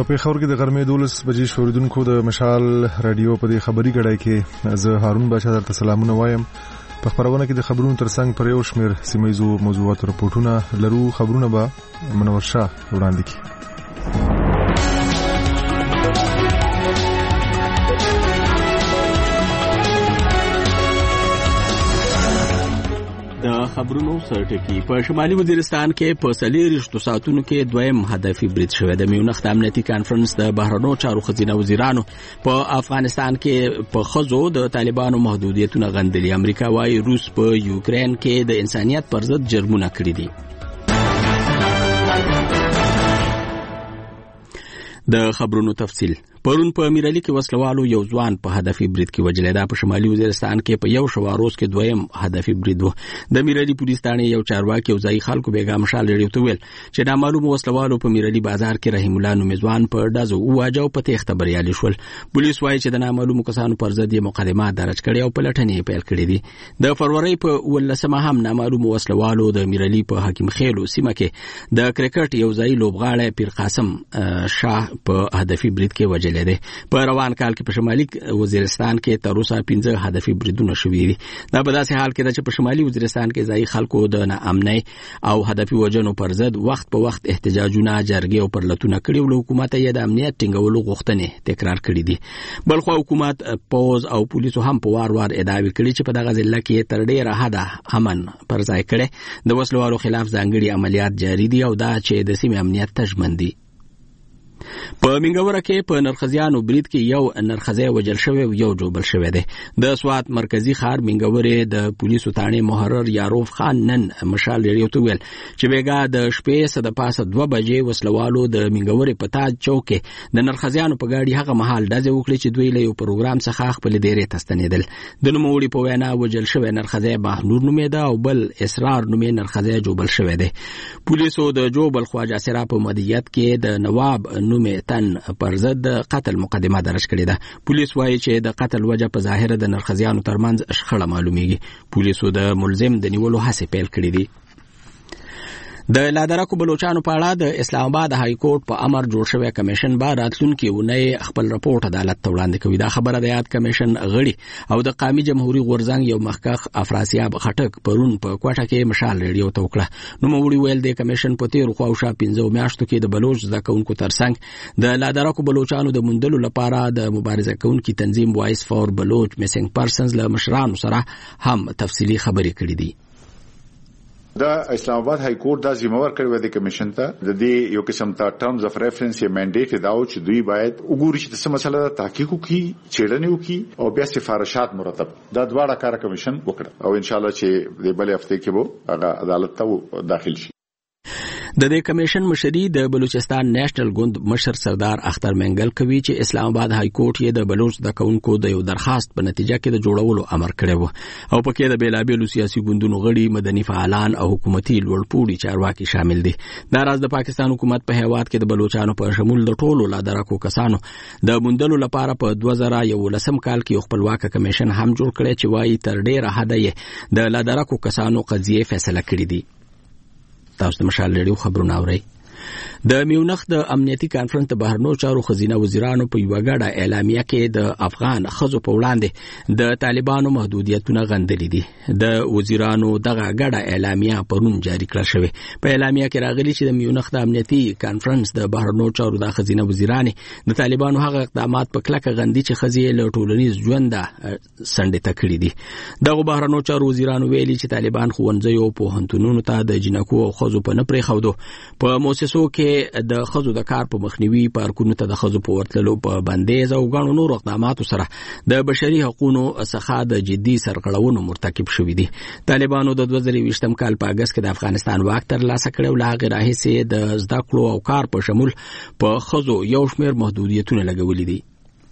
په پیښور کې د غرمې 12 بجې شوریدونکو د مشال رادیو په دې خبري غړای کې زه هارون بچا درته سلامونه وایم. په خبرونه کې د خبرونو ترڅنګ پر یو شمېر سیمایي موضوعات راپورټونه لرو. خبرونه به منور شاه وړاندې کړي. د خبرونو سرټکی په شمالي وزیرستان کې په 40 ساعتونو کې دویم هدفي برید شوی. د میونخ د امنیتي کانفرنس د بهرنیو چارو خزینه وزیرانو په افغانستان کې په خزو د طالبانو محدودیتونه غندلي. امریکا وايي روس په یوکرين کې د انسانيت پر ضد جرمونه کړی دي. د خبرونو تفصیل. پرون په امیرعلی کې وسلوالو یو ځوان په هدفي برید کې وجلې. دا په شمالي وزیرستان کې په یو شواروز کې دویم هدفي برید و. د امیرعلی پولیس ثانې یو چارواکي او ځای خلکو بیګا مشال لري تو ویل چې نامعلوم وسلوالو په امیرعلی بازار کې رحیم الله نومي ځوان په دازو واجو په تخته بریالي شول. پولیس وايي چې د نامعلوم کسانو پر ضد مقدمات درج کړي او پلټنې پیل کړې دي. د فروری په 18 هم نامعلوم وسلوالو د امیرعلی په حکیم خیلو سیمه کې د کرکټ یو ځای لوبغاړی پیر قاسم شاه په هدفي برید کې وجلې. په روان کال کې په شمالي وزیرستان کې تر اوسه 15 هدفي بریدونه شوي دي. دا په داسې حال کې چې په شمالي وزیرستان کې ځای خلکو د ناامنۍ او هدفي وجنو پر ضد وخت په وخت احتجاجونه جرګې او پرلتونه کړي او حکومت یې د امنیت ټینګولو غوښتنې تکرار کړې دي. بلخو حکومت پوز او پولیسو هم په وار ادعاوې کړي چې په دغه ځل کې تر ډیره حده امن پر ځای کړي. د وسلوالو خلاف ځانګړي عملیات جاري دي او دا چې د سیمې امنیت تضمین دي. په منګوره کې په نرخزیانو برید کې یو نرخزی وجل شوی او یو جوبل شوی دی. د سوات مرکزی ښار منګورې د پولیسو ثانې محرر یاروف خان نن مشال لري تو ویل چې بیګا د شپې سره پاسه 2 بجې وسلوالو د منګورې په تاج چوک کې د نرخزیانو په گاډي هغه محل دځه وکړي چې دوی له یو پروګرام څخه خپل ډیرې تستنیدل. د نوموړي په وینا وجل شوی نرخزی بهنور نومې ده او بل اسرار نومې نرخزی جوبل شوی دی. پولیسو د جوبل خواجه سره په مدیریت کې د نواب نومې تن پر ضد قتل مقدمه درج کړې ده. پولیس وايي چې د قتل وجه په ظاهر د نرخزیانو ترمنځ شخړه معلومیږي. پولیسو د ملزم د نیولو هڅې پیل کړې دي. د لادرکو بلوچستان په اړه د اسلام آباد های کورټ په امر جوړ شوی کمیشن به راتلونکي ونې خپل راپورټ عدالت ته وړاندې کوي. دا خبره د یاد کمیشن غړي او د قومي جمهوریت غورځنګ یو مخکخ افراسیاب خټک پرون په کوټه کې مشال ریډیو ته وکړه. نو موږ ویل د کمیشن په تیر خو او شا 15 میاشتو کې د بلوچ ځکهونکو ترڅنګ د لادرکو بلوچستانو د مندلو لپاره د مبارزه کوونکي تنظیم وایس فور بلوچ میسنګ پرسنز له مشرانو سره هم تفصیلی خبرې کړې دي. دا اسلام آباد های کورټ دا ذمہوار کړی و د کمیشن ته د دې یو قسم ته ټرمز اف ریفرنس یا منډیټ دا او چې دوی باید وګوري چې څه مسله ده، تحقیق وکړي، چیرنه وکړي او بیا سفارشات مرتب دا دواړه کار کمیشن وکړه او ان شاء الله چې د بلې هفته کې به هغه عدالت ته داخل شي. د دې کمیشن مشري د بلوچستان نېشنل ګوند مشر سردار اختر منګل کوي چې اسلام آباد های کورټ یې د بلوچ د کونکو د یو درخواست په نتیجه کې د جوړولو امر کړی و او پکې د بیلابیلو سیاسي ګوندونو غړي، مدني فعالان او حکومتي لوړپوړي چارواکي شامل دي. دا راز د پاکستان حکومت په هیواد کې د بلوچستانو په شمول د ټولو لادرکو کسانو د مندلو لپاره په 2011 کال کې خپلواک کمیشن هم جوړ کړی چې وايي تر ډیره حد یې د لادرکو کسانو قضیه فیصله کړې دي. تاسو د مشال لري خبرونه اورئ. د میونخ د امنیتي کانفرنس د بهرنیو چارو خزینه وزیرانو په یو غاډه اعلامیه کې د افغان خزو په وړاندې د طالبانو محدودیتونه غندلي دي. د وزیرانو دغه غاډه اعلامیه پرون جاری کړه شوې. په اعلامیه کې راغلي چې د میونخ د امنیتي کانفرنس د بهرنیو چارو د خزینه وزیرانې د طالبانو هغه اقدامات په کلکه غندي چې خزې له ټولنیز ژوند سندې تکړې دي. دغه بهرنیو چارو وزیرانو ویلي چې طالبان ښوونځیو او پوهنتونونو ته د جنکو او خزو په نه پرېښودو، په موسسو کې د خزو د کار په مخنیوي، پارکونو ته د خزو په ورتللو په بندیز او غاڼو نور اقداماتو سره د بشري حقوقو څخه د جدي سرغړونو مرتکب شوي دي. طالبانو د 2020 کال په اگست کې د افغانستان واک ترلاسه کړ او لا غیر راهیسې د زده کړو او کار په شمول په خزو یو شمېر محدودیتونه لګولي دي.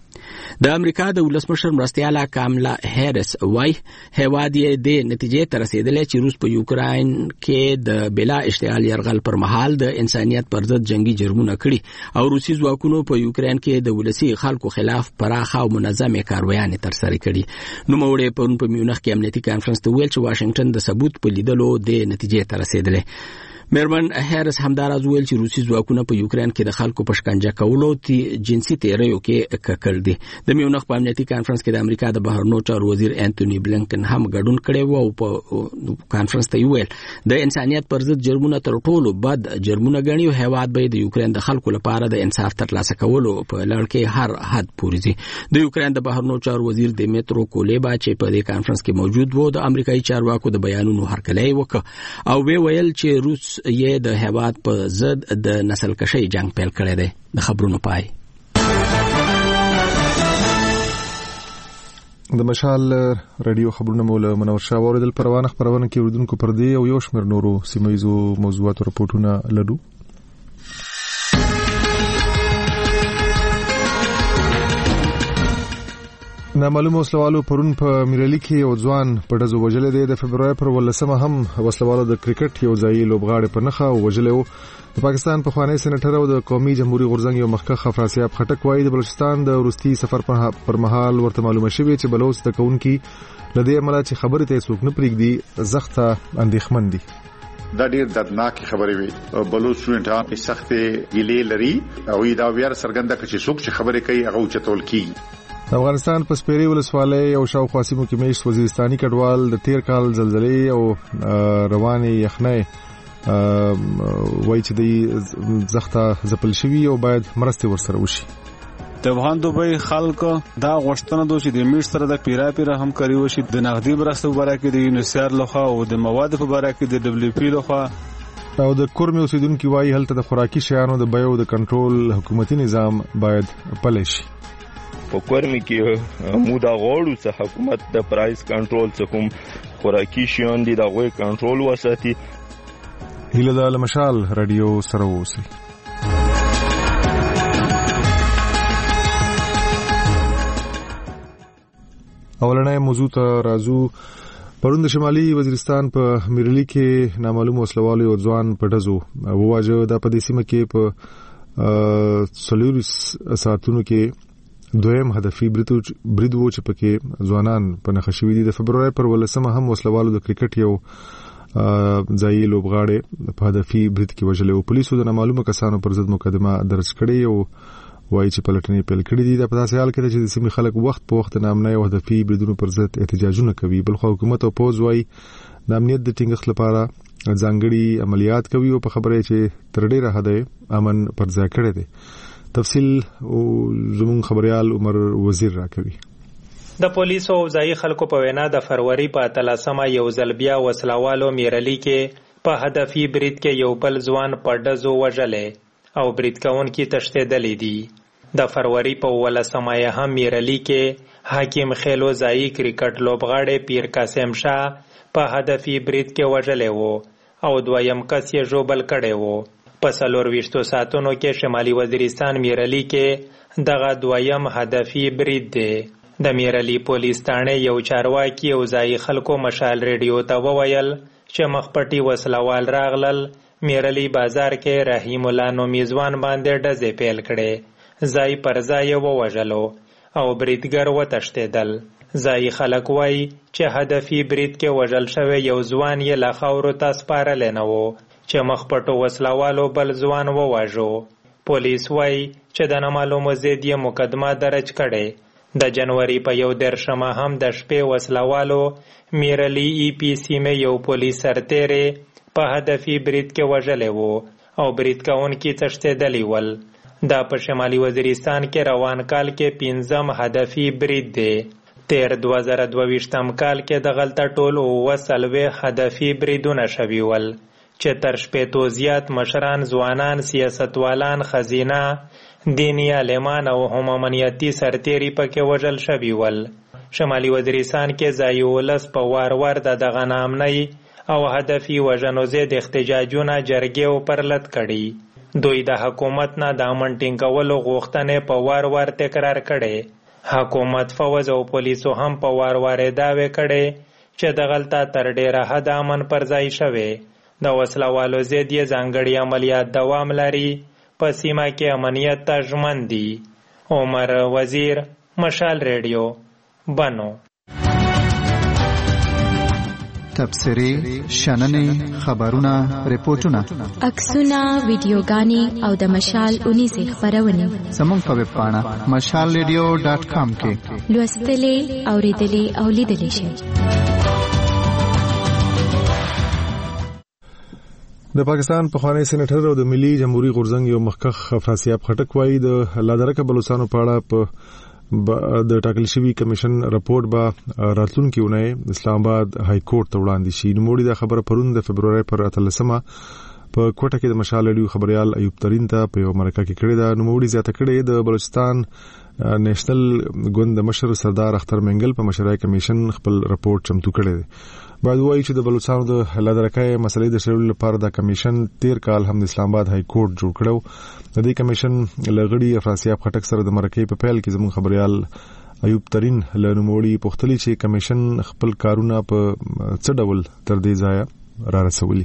د امریکا د ولسمشر مرستیاله کاملا هریس وايي هیواد یې د نتیجې ته رسیدلی چې روس په یوکراین کې د بلا اشتعال یرغل پر مهال د انسانیت پر ضد جنگي جرمونه کړي او روسي ځواکونو په یوکراین کې د ولسي خلکو خلاف پراخه او منظمه کاروایانې ترسره کړي. نو موږ په میونخ کې امنیتي کانفرنس ته ویل چې واشنگټن د ثبوت په لیدلو د نتیجې ته رسیدلی. مېرمن هریس همداراز ویل چې روسي ځواکونه په یوکرين کې د خلکو په شکنجه کولو جنسي تیریو کې ککړ دي. د میونخ په امنیتي کانفرنس کې د امریکا د بهرنیو چارو وزیر انټونی بلنکن هم ګډون کړی و او په کانفرنس ته ویل د انسانيت پر ضد جرمونه تر ټولو بد جرمونه ګڼي او هیواد به د یوکرين د خلکو لپاره د انصاف ترلاسه کولو په لړ کې هر حد پورې دي. د یوکرين د بهرنیو چارو وزیر دیمیترو کوليبا چې په دې کانفرنس کې موجود و د امریکایي چارواکو د بیانونو هرکلی وکړ او ویل چې روس یې د هیواد په ضد د نسل کشي جنگ پیل کړی دی. د خبرونو پای. د مشال رادیو خبرونه مولا منور شاه اوریدل پروانه خبرونه کې اوریدونکو پر دی او یو شمېر نورو سیمایزو موضوعات او راپورټونه لرو. نامعلوم وسلوالو پرون په میرالي کې یو ځوان په ډزو وژل دی. د فبرवरी پر 18 هم وسلوالو د کرکټ یو ځای لوبغاړي په نخښه وژلو. د پاکستان په خوانی سېنیټر او د قومي جمهوریت غورځنګ یو مخکښ افراسیاب خټک وایي د بلوچستان د روستي سفر پر مهال ورته معلومه شوې چې بلوچ د کونکي لدې عمله چې خبره ته څوک نه پریږدي زخته اندېښمن دي. دا ډیر دردناک خبرې وي. بلوچ سټوډنټان سخت ګیلې لري او دا بیا څرګنده کوي چې څوک چې خبرې کوي هغه چتول کی. افغانستان په سپېرې ولسوالۍ او شاوخوا سیمو کې میشت وزیرستاني کډوال د تیر کال زلزلې او رواني یخنۍ وایي چې د زخته ځپل شوي او باید مرستې ورسره وشي. د افغان دوبۍ خلکو دا غوښتنه دوی چې د میشت سره د پیرا همکاري وشي د نغدي مرستو په اړه کې د یونیسر لخوا او د مواد په اړه کې د دبليو پی لخوا او د کورمي اوسیدونکو وایي هلته د خوراکي شیانو د بیو د کنټرول حکومتي نظام باید پلی شي. په کورمي کې مودا غوړو څخه حکومت د پرایس کنټرول څخه خوراکي شیان دي د غوي کنټرول وساتي. هیله د مشال رادیو سره اوسئ. اولنې موضوع ته راځو. پرون د شمالي وزیرستان په میرالي کې نامعلوم وسلوالو یو ځوان په ډزو وواژه. د په دې سیمه کې په سولورس ساتونو کې دویم هدفي برید و چې پکې ځوانان په نخښه شوي دي. د فبرवरी پر 18 هم وسلوالو د کرکټ یو ځای لوبغاړي په هدفي برید کې وژل او پولیسو د نامعلومه کسانو پر ضد مقدمه درج کړې او وایي چې پلټنې پیل کړې دي. د پداسې حال کې چې د سیمې خلک وخت په وخت نامنه او هدفي بریدونو پر ضد احتجاجونه کوي. بل خو حکومت او پوز وایي د امنیت د ټینګښت لپاره ځانګړي عملیات کوي او په خبره چې تر ډیره حد امن پر ځای کړی دی. تفصیل او زمون خبريال عمر وزیر راکوي. د پولیسو او ځای خلکو په وینا د فروری په 13 یو ځل بیا وسلوالو میرالي کې په هدفي برید کې یو بل ځوان په ډزو وژلې او برید کوونکي تښتېدلې دي. د فروری په 18 هم میرالي کې حاکم خیلو ځای کرکټ لوبغاړي پیر قاسم شاه په هدفي برید کې وژلې وو او دویم کس یې ژوبل کړی وو. په 24 ساعتونو کې شمالي وزیرستان میرالي کې دغه دویم هدفي برید دی. د میرالي پولیس تانه یو چارواکي او ځای خلکو مشال ریډیو ته وویل چې مخپټي وسلوال راغلل میرالي بازار کې رحیم الله نومیزوان باندې ډزې پیل کړې. ځای پر ځای ووژلو او بریدګر وتښتېدل. ځای خلک وایي چې هدفي برید کې وژل شوی یو ځوان یې له خاورو ته سپارلی نه و چې مخپټو وسلوالو بل ځوان وواژو. پولیس وایي چې د نامعلومو ضد یې مقدمه درج کړې. د جنوري په 11 هم د شپې وسلوالو میرالي ای پی سیمه یو پولیس سرتیری په هدفي برید کې وژلی وو او برید کوونکي تښتېدلي ول. دا په شمالي وزیرستان کې روان کال کې 15 هدفي برید دی. تیر 2022 کال کې دغلته ټول 29 هدفي بریدونه شوي ول چې تر 80 زیات مشران، ځوانان، سیاستوالان، خزینه، دینی عالمان او هم امنیتي سرتیري پکې وژل شوي ول. شمالي وزیرستان کې ځای ولس په وار د دغه نامنۍ او هدفي وژنو ضد احتجاجونه جرګې او پرلت کړي. دوی د حکومت نه د امن ټینګولو غوښتنې په وار تکرار کړي. حکومت، فوج او پولیسو هم په وار دعوی کړي چې دغلته تر ډیره حد امن پر ځای شوی. د وسلوالو ضد یې ځانګړي عملیات دوام لري. په سیمه کې امنیت ته ژمن دي. عمر وزیر، مشال ریډیو، بنو. تبصرې، شننې، خبرونه، ریپورتونه، عکسونه، ویډیوګانې او د مشال 19 خبرونه زموږ په ویب پاڼه mashalradio.com کې لوستلې، اوریدلې او لیدلې شئ. د پاکستان پخوانی سېنیټر او د ملي جمهوریت غورځنګ یو مخکښ افراسیاب خټک وایي د لادرکه بلوچستان په اړه په د ټاکل شوی کمیشن رپورت به راتلونکي اونۍ اسلام آباد های کورټ ته وړاندې شي. نو موږ د خبره پرون د فبرवरी پر 13مه په کوټه کې د مشال رادیو خبريال ایوب ترين ته په یو مرکه کې کړی دا. نو موږ زیاته کړی د بلوچستان نېشنل ګوند مشر سردار اختر منګل په مشرای کمیشن خپل رپورت چمتو کړی دی. باید وایي چې د بلوچستان د لادرکه مسلې د شړلو لپاره د کمیشن 13 کال هم د اسلام آباد های کورټ جوړ کړو. د دې کمیشن لغړی افراسیاب خټک سره د مرکې په پیل کې زموږ خبريال ایوب ترين لنوموړي پختلی چې کمیشن خپل کارونه په څه ډول تر دې ځای را رسولي.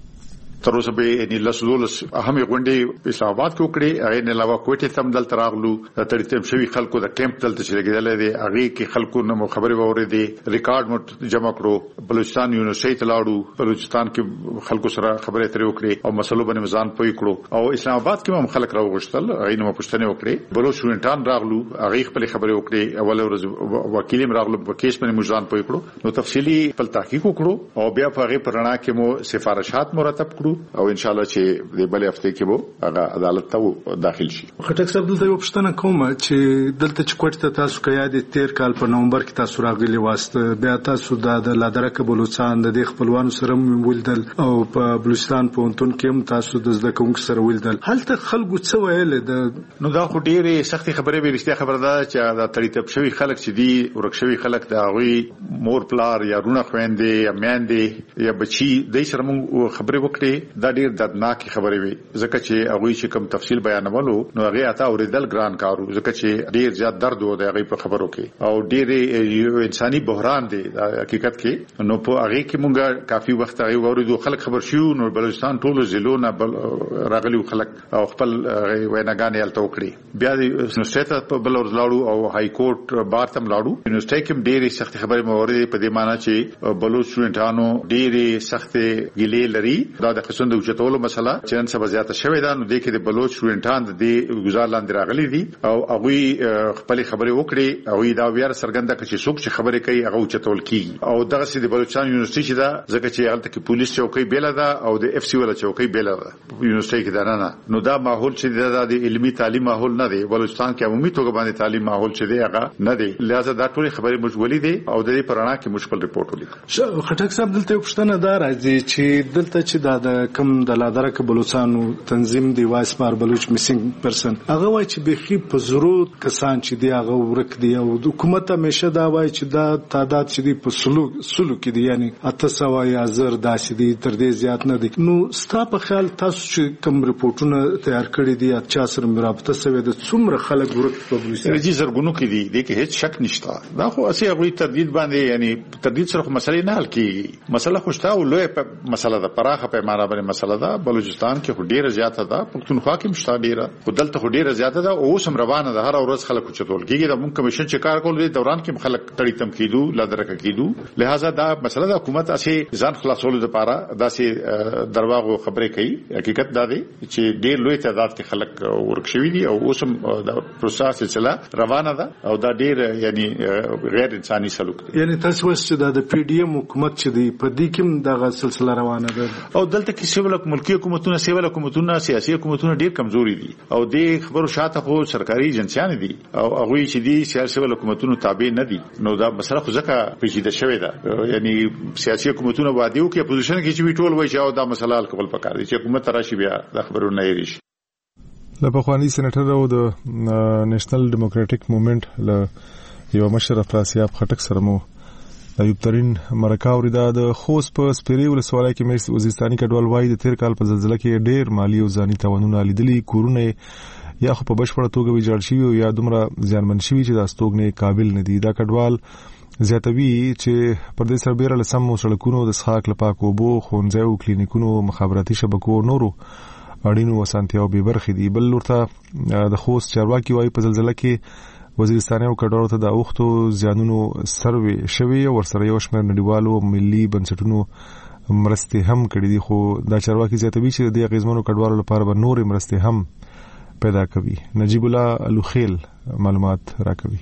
تر اوسه به ان لسدولس اهمه غونډې اسلام آباد کې وکړي. هغه نه علاوه کوټه تم دل تراغلو ترتیب شوی خلکو د کیمپ دل ته لګیدل دي. هغه کې خلکو نو خبري ووري دي، ریکارډ مو جمع کړو، بلوچستان یونیورسيټي لاړو، بلوچستان کې خلکو سره خبرې ترې وکړي او مسلو باندې ځان پوي کړو. او اسلام آباد کې هم خلک راوغشتل، هغه نو پښتنه وکړي. بلوچ شونټان راغلو، هغه خپل خبرې وکړي. اول ورځ وکیلم راغلو، په کیس باندې مو ځان پوي کړو. نو تفصیلی خپل تحقیق وکړو او بیا په هغه پرانا کې مو سفارشات مرتب کړو او ان شاء الله چې د بلې هفته کې وو هغه عدالت ته داخل شي. خټک صاحب دلته یو پښتنه کوم چې دلته چې کوټه تاسو کې یاد 13 کال په نومبر کې تاسو راغلي واسطه، بیا تاسو د لادرکه بلوچستان د خپلوانو سره ولیدل او په بلوچستان پونتون کې هم تاسو د زده کوونکو سره ولیدل. هلته خلکو څه ویل؟ نو دا خو ډېرې سختي خبرې به رښتیا خبره ده چې دا تړیتب شوی خلک چې دی ورکشوي خلک دا غوي مور پلار یا رونه خويندې یا میاندې یا بچي د سره مو خبرې وکړي. دا ډېر دردناک خبرې وي ځکه چې هغه چې کوم تفصیل بیانولو نو هغه اته اوریدل ګران کارو ځکه چې ډېر زیات درد و د هغه په خبرو کې او ډېر انساني بحران دی حقیقت کې. نو په هغه کې مونږه کافي وخت هغه اوریدو خلک خبر شو. نو بلوچستان ټول ضلعونه راغلي خلک او خپل ویناګانې الته وکړي. بیا د یونیورسيټي په بل ورځ لاړو او های کورټ بار تم لاړو. یونیورسيټي کې ډېر سخت خبرې موري په دې معنی چې بلوچ شونټانو ډېر سخت ګلې لري. دا د قسم د اوچتولو مسله چې نن سبا زیاته شوې ده. نو د کې د بلوچ شونټان د گزار لاندې راغلي دي او هغه خپل خبرې وکړي. هغه دا بیا سرګنده چې څوک چې خبرې کوي هغه اوچتول کیږي. او دغه سي د بلوچستان یونیورسيټي دا ځکه چې هلته کې پولیس چوکۍ بیل ده او د اف سی ولا چوکۍ بیل ده یونیورسيټي کې نه. نو دا ماحول چې د علمي تعلیم ماحول نه دی. بلوچستان کې عمومي توګه باندې تعلیم ماحول چې دی هغه نه دی. لہذا دا ټول خبرې مجولې دي او د دې پرانا کې مشکل ریپورت ولیکو. خټک صاحب دلته پښتنه دا راځي چې دلته چې د کم د لادرکه بلوچستانو تنظیم دی واسمار بلوچ میسنګ پرسن هغه وایي چې بخي په ضرورت کسان چې دی هغه ورک دی او حکومت همیشه دا وایي چې دا تعداد چې دی په سلوک کې دی یعنی 800 داسې دی تر دې زیات نه دی. نو ستا په خیال تاسو چې کوم ریپورتونه تیار کړی دي چا سره مرابطه سوي د څومره خلک ورک په بلوچستان کې زرګونو کې دي د کې هیڅ شک نشته. دا خو اسی هغه تردید باندې یعنی تردید سره مسلې نه حل کیږي. مسله خوشته او لوی مسله ده، پراخه پیمانه باندې مسله ده. بلوچستان کې ډیره زیاته ده، پښتونخوا کې مشته ډیره، خدلته ډیره زیاته ده او سم روانه ده. هر ورځ خلک چتول کیږي. د مونږ کمیشن چې کار کول دي دوران کې خلک تړي تم کیدو لادرکه کیدو. لہذا دا مسله د حکومت اسی ځان خلاصولو لپاره داسې درواغو خبرې کوي. حقیقت دا دی چې ډیر لوی تعداد کې خلک ورکشوي دي او اوسم د پروسس سلسله روانه ده او دا ډیر یعنی غیر انساني سلوک دی. یعنی تاسو چې د پی ډی ایم حکومت چې دی په دې کې دغه سلسله روانه ده او دلته کې سیول ملکی حکومتونه سیاسي حکومتونه ډیر کمزوري دي او د خبرو شاته خو سرکاري ایجنسیان دي او هغه چې دي سیاسي حکومتونو تابع نه دي. نو دا مسله خو ځکه پیچیده شوې ده. یعنی سیاسي حکومتونه وادیو کې اپوزیشن کې چې ټول وایي چې دا مسله حل کول پکار دي چې حکومت راشي بیا د خبرو نه یې شي. د پخوانی سېنیټر او د نېشنل ډیموکراټک موومېنټ له یو مشر افراسیاب خټک سره مو ایوب ترين مرکه اوریدا. د خوست په سپیری ولسوالۍ کې مېس وزیرستاني کډوال وایي د 13 کال په زلزلہ کې ډېر مالی او ځاني تاوانونه لیدلي. کورونه یا خو په بشپړه توګه ویجاړ شوي او یا دومره زیانمن شوي چې د استوګنې قابل نه دي. دا کډوال زیاتوي چې پر دې سربېره لسم سړکونو د څښاک لپاره کوبو خونځای او کلینیکونو مخابراتي شبکو نورو اړینو وسانتیاو به برخې دي. بل ورته د خوست چارواکي وایي په زلزلہ کې وزیرستاني او کډوالو ته د اوختو زیانونو سروي شوی او ورسره یو شمېر نړیوالو ملي بنسټونو مرستې هم کړې دي، خو دا چارواکي زیاتوي چې د غیزمنو کډوالو لپاره به نور مرستې هم پیدا کوي. نجیب الله الوخیل معلومات راکوي.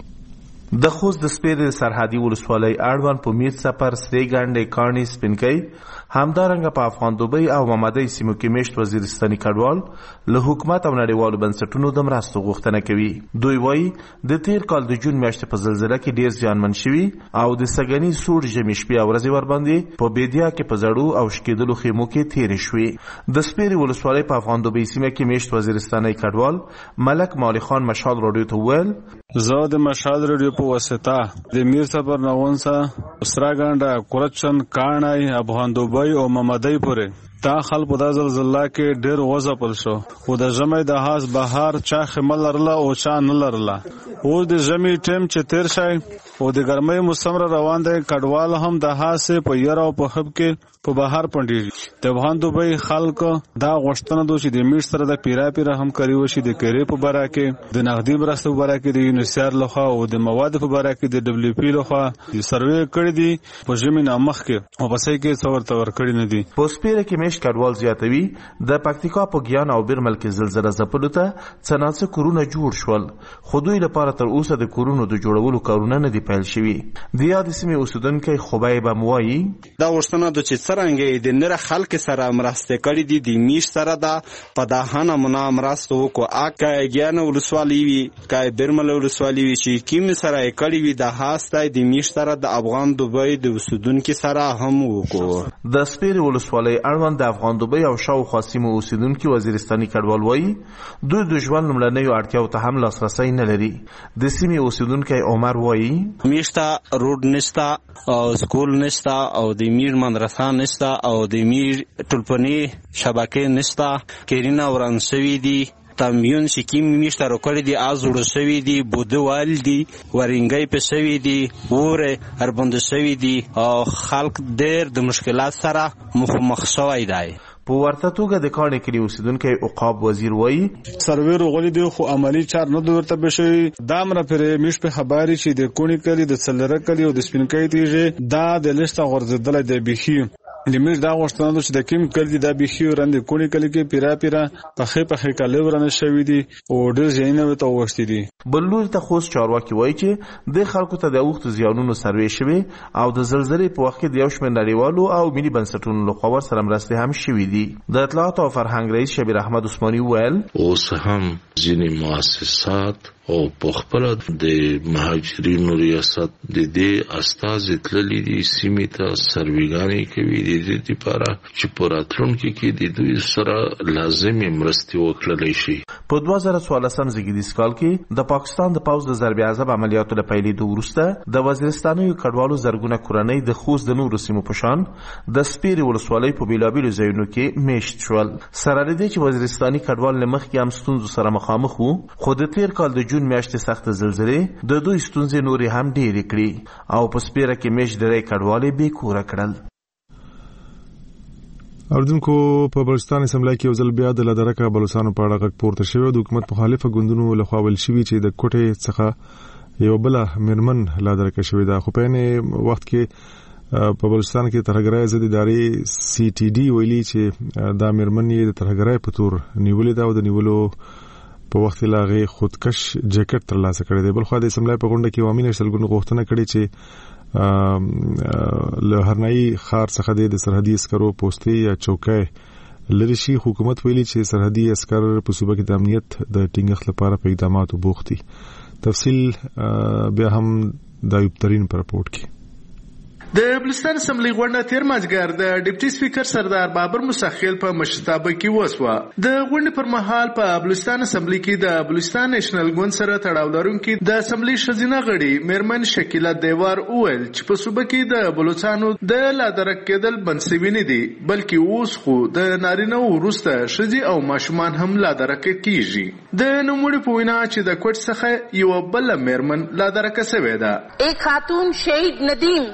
د خوست د سپېرې سرحدي ولسوالۍ اړوند په میر سفر سرې ګنډې کاڼي سپینکۍ همدارنګه په افغان دوبۍ او محمدۍ سیمو کې میشت وزیرستاني کډوال له حکومت او نړیوالو بنسټونو د مرستو غوښتنه کوي. دوی وایي د تیر کال د جون میاشتې په زلزله کې ډیر زیانمن شوي او د سګنی سوړ ژمي شپې او ورځې ورباندې په بیدیا کې په زړو او شکېدلو خیمو کې تیرې شوې. د سپېرې ولسوالۍ په افغان دوبۍ سیمه کې میشت وزیرستاني کډوال ملک مالی خان مشال رادیو ته وویل زه د مشال رادیو په واسطه د میر سفر ناونسا سراګانډه کورچن کاڼای افغان دوبۍ او محمدۍ پورې تا خلکو د زلزلہ کې ډېر وځپل شو او د ژمي د هاس بهار چا خمل لرله او چا نه لرله. اوس د ژمي ټیم چې تیر شي او د ګرمۍ موسم را روان دی، کډوال هم د هاسې په یره او په خب کې په بهار پنډېږي. د افغان دوبۍ خلکو دا غوښتنه ده چې د میټ سره د پیرا هم کوي وشي د کېرې په باره کې د نغدي مرستو په باره کې د یونیسیار لخوا او د مواد په باره کې د دبليو پی لخوا د سروې کړی دي په ژمي نامخ کې او پسې کې څور تور کړی نه دي. په سپېره کې میشت کډوال زیاتوي د پکتیکا په ګیان او بیرمل کې زلزلہ ځپلو ته څنګه کورونه جوړ شول، خو دوی لپاره تر اوسه د کورونو د جوړولو کارونه نه دي پیل شوي. د یاد سیمې اوسیدونکي خبای بموایي دا وشتنه د چې څرنګه د نره خلک سره مرسته کړې دي د میش سره دا په دهانه منا مرسته وکړو اکه ګیان ولسوالۍ وی کای بیرمل ولسوالۍ وی چې کیم سره کړې وی د هاستای د میش سره د افغان دوبۍ د اوسیدونکو سره هم وکړو. د سپېرې ولسوالۍ اړوند د افغان دوبۍ او شاوخوا سیمو اوسیدونکو وزیرستاني کډوال وایي دوی د ژوند لومړنیو اړتیاو ته هم لاسرسی نه لري. د سیمې اوسیدونکو عمر وایي میشته روډ نشته او سکول نشته او د میر مدرسه نشته او د میر ټولپنی شبکه نشته، کیرینه وران شوی دي، تامیون شکیم میشته رو کړی دي، ازوړ شوی دي، بوده وال دي، ورنګي په شوی دي، وره اربند شوی دي او خلک ډېر د مشکلات سره مخ شوی دی. په ورته توګه د کاڼي کلی اوسیدونکي عقاب وزیر وایي سرویر غولې دی خو عملی چار نه ورته بشي. دا مر پرې میش په خبري چې د کونی کلی د څلره کلی او د سپینکۍ تیږي دا د لسته غرزدل د بيخي لیمیر دا غوښتنه ده چې د کیم کلی د بيخي ورند کونی کلی کې پیرا په کلی ورنه شوی دي او ډېر ځینې وته وښتي دي. بلور ته خوست چارواکي وایي چې د خلکو ته د اوخت زیانونو سروي شوی او د زلزلې په وخت کې د یو شمېر نړیوالو او ملي بنسټونو لخوا سره مرستې هم شوي دي. د اطلاعات او فرهنګ رئیس شبیر احمد عثماني ویل اوس هم ځینې مؤسسات او په خپل د مهاجرینو ریاست د دې استازي تللي دي سیمې ته سرویګانې کوي د دې لپاره چې په راتلونکي کې د دوی سره لازمي مرستې وکړل شي. په 2014 زیږدیز کال کې د پاکستان د پوځ د ضرب عذاب عملیاتو له پیلېدو وروسته د وزیرستاني کډوالو زرګونه کورنۍ د خوست د نورو سیمو په شان د سپېرې ولسوالۍ په بیلابیلو ځایونو کې میشت شول. سره له دې چې وزیرستاني کډوال له مخکې هم ستونزو سره مخامخ وو، خو د تیر کال د جون میاشتې سخت زلزلې د دوی ستونزې نورې هم ډېرې کړې او په سپېره کې میشت درې کډوالې بې کوره کړل. اردوونکو په بلوچستان اسمبلی کې یو ځل بیا د لادرکه بلوچستانو په اړه غږ پورته شوی د حکومت مخالفه ګوندونو لخوا ویل شوی چې د کوټې څخه یو بل میرمن لادرکه شوی دا، خو په عین وخت کې په بلوچستان کې ترهګرای ضد ادارې سی ټي ډي ویلي چې دا میرمن یې د ترهګرای په تور نیولې ده او د نیولو په وخت لاغه خودکش جاکټ ترلاسه کړی دی. بل خو د اسمبلی په غونډه کې عوامي نشلګونو غوښتنه کړې چې له هرنايي خار څخه د سرحدي عسکرو پوسټي یا چوکۍ لري شي. حکومت ویلي چې سرحدي عسكر په صوبه کې د امنیت د ټینګښت لپاره په اقداماتو بوخت دي. تفصیل بیا هم د ایوب ترين پر رپورت کې. د بلوچستان اسمبلی غونډه تیر مازګر د ډیپټي سپیکر سردار بابر مسخیل په مشرتابه کې وسوه. د غونډې پر مهال په بلوچستان اسمبلی کې د بلوچستان نېشنل ګوند سره تړاو لرونکي د اسمبلی ښځینه غړي میرمن شکیله دیوار وویل چې په صوبه کې د بلوچستانو د لادرک کېدل بنسوي نه دي، بلکې اوس خو د نارینه وروسته ښځې او ماشومان هم لادرک کیږي. د نوموړي په وینا چې د کوټ څخه یو بل میرمن لادرک شوې ده. ایک خاتون شهید ندیم کی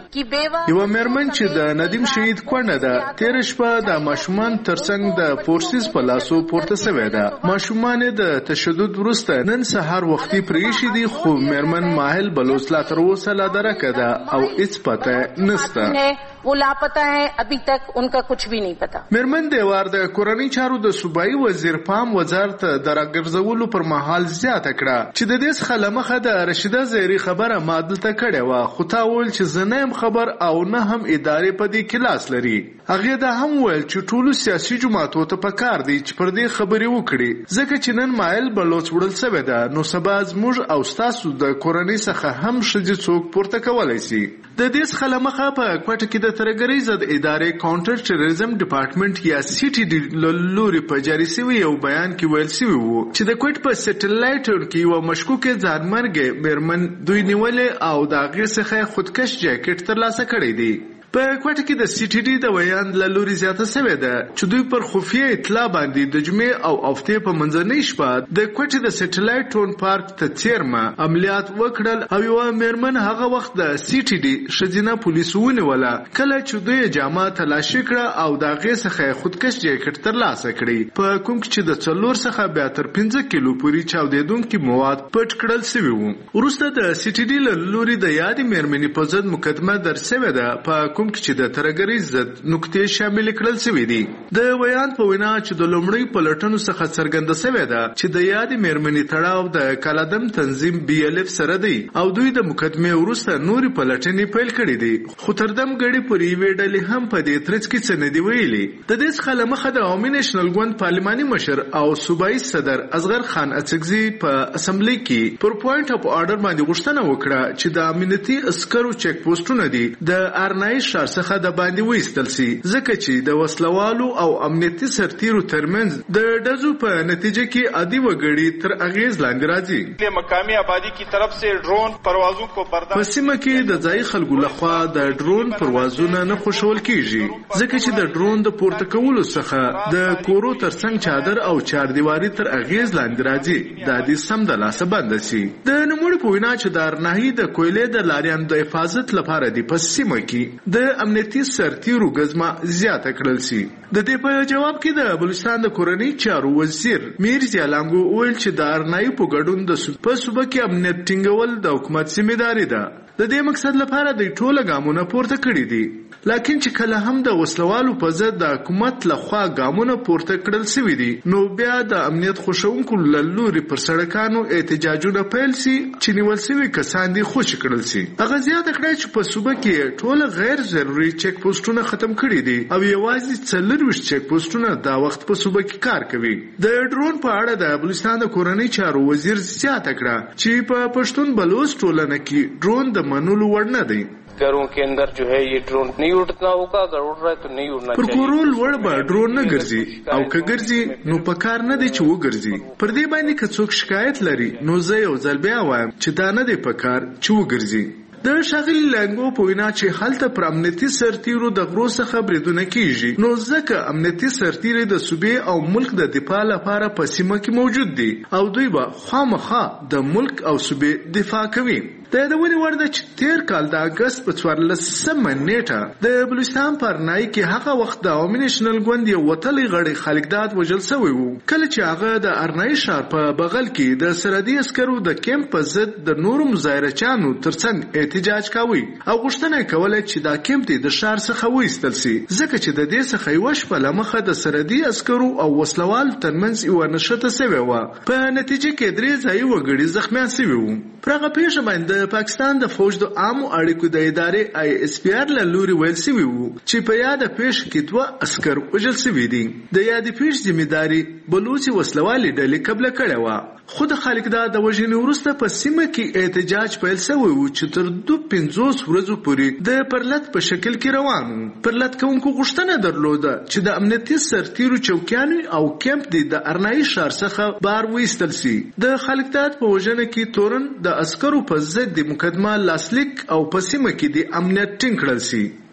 یو مېرمن چې د ندیم شهید کونډه ده تیر شپه د ماشومان ترڅنګ د فورسز په لاسو پورته شوې ده. ماشومان د تشدد وروسته نن سهار وختي پریښي دي خو مېرمن ماهل بلوچ لا تر اوسه لا درکه ده او هیڅ پته نشته. वो लापता है, अभी तक उनका कुछ भी नहीं पता. مېرمن دیوار د کورنۍ چارو د صوبایي وزیر پام وزارت د راګرځولو پر مهال زیاته کړه چې د دې څخه لمخه د رشیده زیری خبره مادلته کړې و خو تا ویل چې زه نه یم خبر او نه هم ادارې په دې کې لاس لري. هغې دا هم ویل چې ټولو سیاسي جماعتو ته پکار دی چې پر دې خبرې وکړي ځکه چې نن مایل بلوچ وړل شوې ده نو سبا زموږ او ستاسو د کورنۍ څخه هم ښځې څوک پورته کولی شي. د دې څخه لمخه په کوټه کې د ترګرۍ ضد ادارې کاونټر ټیرریزم ډپارټمنټ یا سی ټي ډي لوري په جاري شوی یو بیان کې ویل شوی وو چې د کوټ په سټلایټ کې یو مشکوکه ځانمرګ مېرمن دوی نیولې او د هغې څخه خودکش جاکټ ترلاسه کړی دی. په کوټه کې د سی ټي ډي د بیان له لوري زیاته شوې ده چې دوی پر خفیه اطلاع باندې د جمعې او هفتې په منځنۍ شپه د کوټې د سټلایټ ټون پارک ته څیرمه عملیات وکړل او یو مېرمن هغه وخت د سی ټي ډي ښځینه پولیسو ونیوله کله چې دوی جامه تلاشي کړه او د هغې څخه خودکش جاکټ ترلاسه کړی په کوم چې د 4 څخه بیا تر 15 کیلو پورې چاودېدونکي مواد پټ کړل شوي وو. وروسته د سی ټي ډي له لوري د یادې مېرمنې په ضد مقدمه درج شوې ده په چې د ترګرۍ ضد نقطې شامل کړل شوې دي. د بیان په وینا چې د لومړۍ پلټنو څخه څرګنده شوې ده چې د یادې مېرمنې تړاو د کالادم تنظیم BLF سره دی او دوی د مقدمې وروسته نورې پلټنې پیل کړې دي خو تر دم ګړي پورې یوې ډلې هم په دې ترڅ کې څه نه دي ویلي. د دې څخه له مخه د عوامي نیشنل ګوند پارلماني مشر او صوبایي صدر اصغر خان اڅکزي په اسمبلی کې پر پوینټ اف آرډر باندې غوښتنه وکړه چې د امنیتي عسکرو چیک پوسټونه دي د ارنایي څخه د باندې وېستل شي ځکه چې د وسلوالو او امنیتي سرتیرو ترمنځ د ډزو په نتیجه کې عادي وګړي تر اغیز لاندې راځي. مقامی آبادی کی طرف سے ډرون پروازوں کو برداشت په سیمه کې د ځای خلکو لخوا د ډرون پروازونه نه خوشول کیږي ځکه چې د ډرون د پورته کولو څخه د کورو ترڅنګ چادر او چاردیواري تر اغیز لاندې راځي دا د سم د لاسه بند شي. د نوموړي په وینا چې د ارناهي د کویلې د لاریان د حفاظت لپاره د په سیمه کې د امنیتي سرتیرو غزما زیاته کړل شي. د دې په جواب کې د بلوچستان د کورنۍ چارو وزیر میرزا لانګو ویل چې د ارنایي په ګډون د صوبه کې امنیت ټینګول د حکومت ذمہداري ده. د دې مقصد لپاره د ټوله ګامونه پورته کړی دي لکه چې کله هم د وسلوالو په ضد د حکومت لخوا ګامونه پورته کړل شوي دي نو بیا د امنیت خوښونکو له لوري پر سړکانو احتجاجونه پیل شي چې نیول شوي کسان دي خوشي کړل شي. هغه زیاته کړه چې په صوبه کې ټوله غیر ضروري چیک پوسټونه ختم کړي دي او یوازې 40 چیک پوسټونه دا وخت په صوبه کې کار کوي. د ډرون په اړه د بلوچستان د کورنۍ چارو وزیر زیاته کړه چې په پښتون بلوچ ټولنه کې ډرون د منلو وړ نه دی. घरों के अंदर जो है ये ड्रोन नहीं उड़ना होगा, अगर उड़ रहा है तो नहीं उड़ना चाहिए. پر کورول وړ به ډرون نه ګرځي او که ګرځي نو په کار نه دی چې وګرځي. پر دې باندې که څوک شکایت لري نو زه یو ځل بیا وایم چې دا نه دی په کار چې وګرځي. د ښاغلي لانګو په وینا چې هلته پر امنیتي سرتیرو د غرو څخه بریدونه کیږي نو ځکه امنیتي سرتیري د صوبې او ملک د دفاع لپاره په سیمه کې موجود دي او دوی به خامخا د ملک او صوبې دفاع کوي. د یادونې وړ ده چې تیر کال د اګست په 14مه نیټه د بلوچستان په ارنایي کې هغه وخت د عوامي نیشنل ګوند یو وتلی غړی خالقداد وژل شوی و کله چې هغه د ارنایي ښار په بغل کې د سرحدي عسکرو د کیمپ په ضد د نورو مظاهرچیانو ترڅنګ احتجاج کاوه او غوښتنه یې کوله چې دا کیمپ د ښار څخه وایستل شي ځکه چې د دې څخه یوه شپه له مخه د سرحدي عسکرو او وسلوالو ترمنځ یوه نښته شوې وه. په نتیجه کې 3 ځایي وګړي زخمیان شوي وو. پر هغه پیښه باندې د پاکستان د فوج د عامو اړیکو د ادارې ISPR له لوري ویل شوي وو چې په یاده پیښه کې 2 عسکر وژل شوي دي. د یادې پیښې ذمہداري بلوچي وسلوالې ډلې قبله کړې وه. خو د خالقداد د وژنې وروسته په سیمه کې احتجاج پیل شوی و چې تر 50 ورځو پورې د پرلت په شکل کې روان و. پرلت کوونکو غوښتنه درلوده چې د امنیتي سرتیرو چوکیانو او کیمپ د ارنایي ښار څخه بار وایستل شي. د خالقداد په وژنه کې تورن د عسکرو په ضد د مقدمه لاسلیک او په سیمه کې د امنیت ټینګ کړل شي.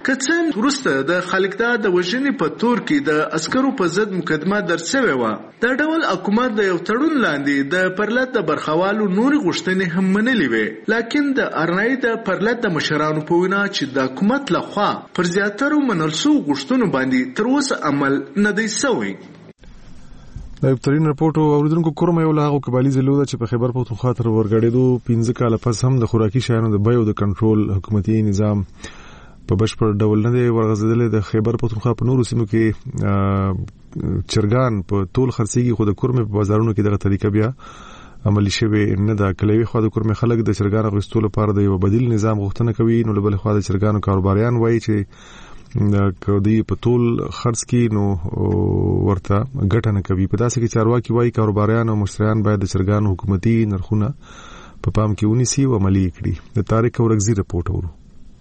کڅن ورسته د خلکدا د وژنې په تور کې د عسکرو په ضد مقدمه درج شوې و. دا ډول حکومت د یو تړون لاندې د پرلط د برخوالو نور غوښتنې هم منلې وې، لکن د ارنای د پرلط د مشرانو په وینا چې د حکومت لخوا پر زیاترو منل شوو غوښتنو باندې تر اوسه عمل نه دی شوی. د ترين رپورټ اوریدونکو کوم یو لاغو قبالي زلو چې په خیبر پختونخوا تر ورګړېدو 15 کال پس هم د خوراکي شیانو د بیو د کنټرول حکومتي نظام په بشپړ ډول نه دی ورغځېدل. د خیبر پختونخوا په نورو سیمو کې چرګان په ټول خرڅيږي، خو د کورمه په بازارونو کې دغه طریقه بیا عملی شوی نه دا. کلوي خو د کورمه خلک د چرګانو غوښتلو لپاره د یو بدیل نظام غوښتنه کوي، نو بل خو د چرګانو کاروباریان وایي چې د کودی په ټول خرڅ کې نو ورته ګټه نه کوي. په داسې کې چارواکي وایي کاروباریان او مشتریان باید د چرګانو حکومتي نرخونه په پام کې ونیسي او عملي کړي. د طارق اورغزي رپورټ ورو.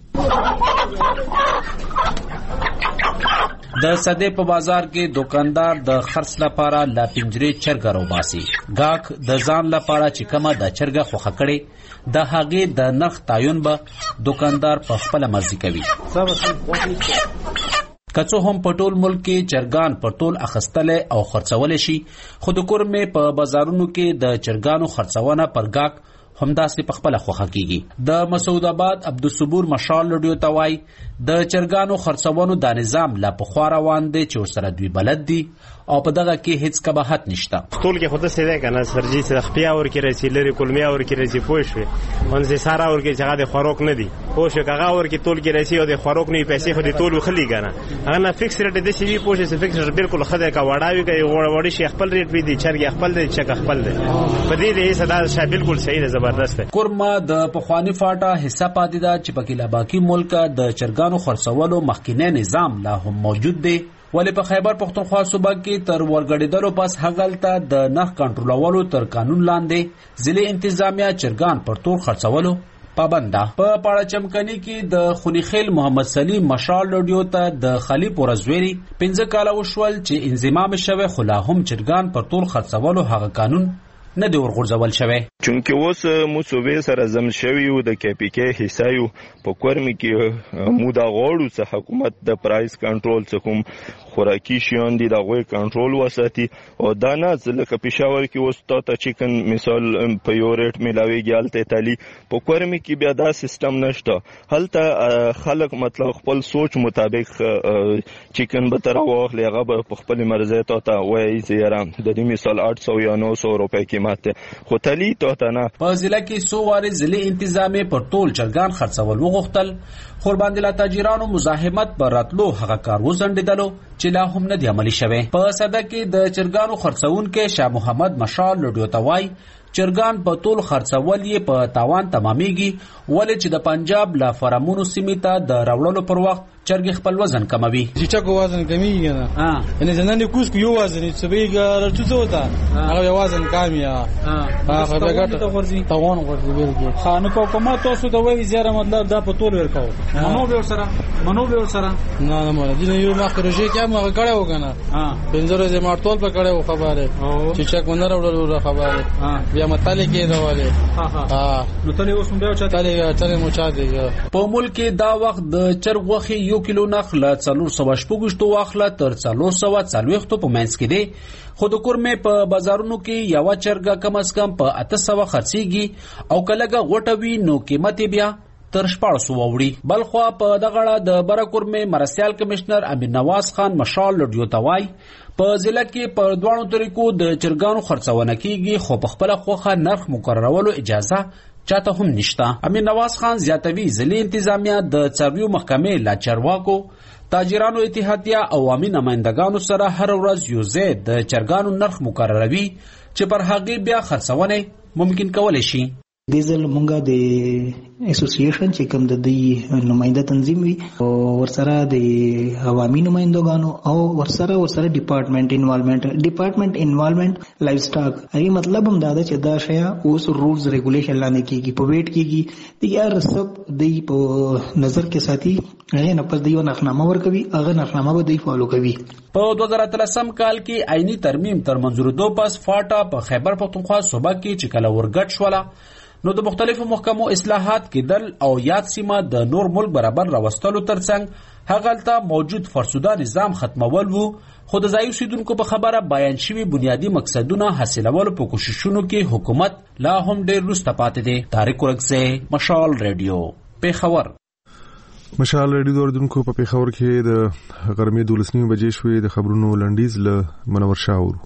د صدې په بازار کې دکاندار د خرڅ لپاره لا پنجرې چرګ راوباسي. گاک د ځان لپاره چې کومه د چرګ خوخه کړي د هغې د نرخ تعین به دکاندار په خپل مرزي کوي. کڅو هم په ټول ملک کې چرګان په ټول اخستل او خرڅول شي، خو د کورمه په بازارونو کې د چرګانو خرڅونه پر گاک همداسې په خپل خوخه کیږي. د مسعود آباد عبدالصبور مشال لډیو توای د چرګانو خرڅونو د نظام لا په خوا روان دي چې سره دوی بلد دي او په دغه کې هیڅ کباحت نشته. ټول کې خود څه ده کنه سرجی څخه خپیا ور کې رسي لري کولمیا ور کې رسي پوښوي اونځه سارا ور کې ځای د خوراک نه دي پوښه کاغه ور کې ټول کې رسي او د خوراک نه پیسې خو د ټول خلی کنه هغه نه فکس ریټ د سی وی پوښه څه فکس بالکل خدای کا وړاوي کوي وړي شي خپل ریټ وی دي چرګ خپل دي چک خپل دي په دې دې صدا شای بالکل صحیح ده زبردست. کورما د پخوانی فاټا حصہ پاتې ده چې پکې لا باقی ملک د چرګانو خرڅولو مخکینه نظام لا هم موجود دی، ولی په خیبر پختونخوا صوبه کې تر ورګړېدلو پس هغلته د نرخ کنټرولولو تر قانون لاندې ضلع انتظامیه چرګان پر تور خرڅولو پابنده. په پاړه چمکني کې د خونیخیل محمد سلیم مشال لډیو ته د خلی پورزویری 15 کال وشول چې انضمام شوه، خو لا هم چرګان پر تور خرڅولو هغه قانون نه دی ورغورځول شوی. چونکه اوس مو صوبې سره زم شوی او د کې پی کې حصہ یو په کورمي کې مو دا غوړو څخه حکومت د پرایس کنټرول څخه خوراکي شیان دي د غوي کنټرول وساتي او دا نه ځکه پېښور کې اوس ته چکن مثال په یو ریټ ملاويږي الته تالي په کورمي کې بیا دا سیستم نشته. هلته خلک مطلب خپل سوچ مطابق چکن به تر واخلي هغه په خپل مرزه ته وایي زیرا د دې مثال 800 یا 900 روپے کې ماته خو تلی ته نه. په ضلع کې سو واري ضلع انتظامی پر ټول چرګان خرڅول وغوښتل، خو باندې لا تاجرانو مزاحمت پر راتلو هغه کار وزندیدلو چې لا هم نه دی عملی شوی. په صده کې د چرګانو خرڅونکو شاه محمد مشال لډیو توای چرګان په ټول خرڅول یې په تاوان تمامېږي، ولې چې د پنجاب لا فرامونو سیمې ته د راوړلو پر وخت چرګ خپل وزن کموي. چې چاکو وزن کمیږي نه یعنی زنانه کوس کو یو وزن چې بیګا رچو وتا هغه وزن کامیا هغه بغټ تاوان ورته ویلږي خانه په کومه تاسو ته وایي زیاره مطلب دا په ټول ورکاو منو به سره نه مله دي یو ما خرجه کوم هغه کړه وکنه بنزره زه مارتول په کړه خبره چې چک ونه راوړل خبره بیا متاله کې راواله نو تل اوس بیا چاته مو چا دی په ملک دا وخت د چرګ وخی 1 کیلو نخله 400 واخله تر 440 په منځ کې دی، خو د کورمه په بازارونو کې یو چرګه کم از کم په 800 خرڅيږي او کلهګه غټوي نو قیمت بیا تر 1400 وړي. بلخوا په دغه د برکورمه مرسیال کمشنر امیر نواز خان مشال لډیو توای په ضلع کې په دوانو طریقو د چرګانو خرڅونه کیږي، خو په خپل خوخه نرخ مقررولو اجازه چاته هم نشتا. امیر نواز خان زیاتوي ضلع انتظامیه د څارویو محکمې لا چارواکو تاجرانو اتحادیه عوامي نمائندگانو سره هر ورځ یو ځای د چرګانو نرخ مقرروي چې پر هغه بیا خرڅونه ممکن کولای شي. دیزل مونږه د اسوسییشن چې کوم د دې نماینده تنظیم وي او ورسره د عوامي نمائندګانو او ورسره ډپارټمنټ انوالومنت لایف سټاک ای مطلب هم دا چې دا شیا اوس رولز ریګولیشن لاندې کیږي په ویټ کیږي د یار سب د په نظر کې ساتي هغه نه پس دیو نخنامه ورکوي هغه نخنامه به دی فالو کوي. په 2013 کال کې آئینی ترمیم تر منظورېدو پس فاټا په خیبر پختونخوا صوبه کې چې کله ورګټ شوله نو د مختلفو محکمو اصلاحات کېدل او یاد سیمه د نور ملک برابر راوستلو ترڅنګ هغلته موجود فرسوده نظام ختمول وو، خو د ځایي اوسیدونکو په خبره بیان شوي بنیادي مقصدونه حاصلولو په کوششونو کې حکومت لا هم ډېر وروسته پاتې دی. طارق ورکزی، مشال ریډیو، پیښور. مشال ریډیو د اوریدونکو په پیښور کې د غرمې 12 بجې شوې. د خبرونو لنډیز له منور شاه اورو.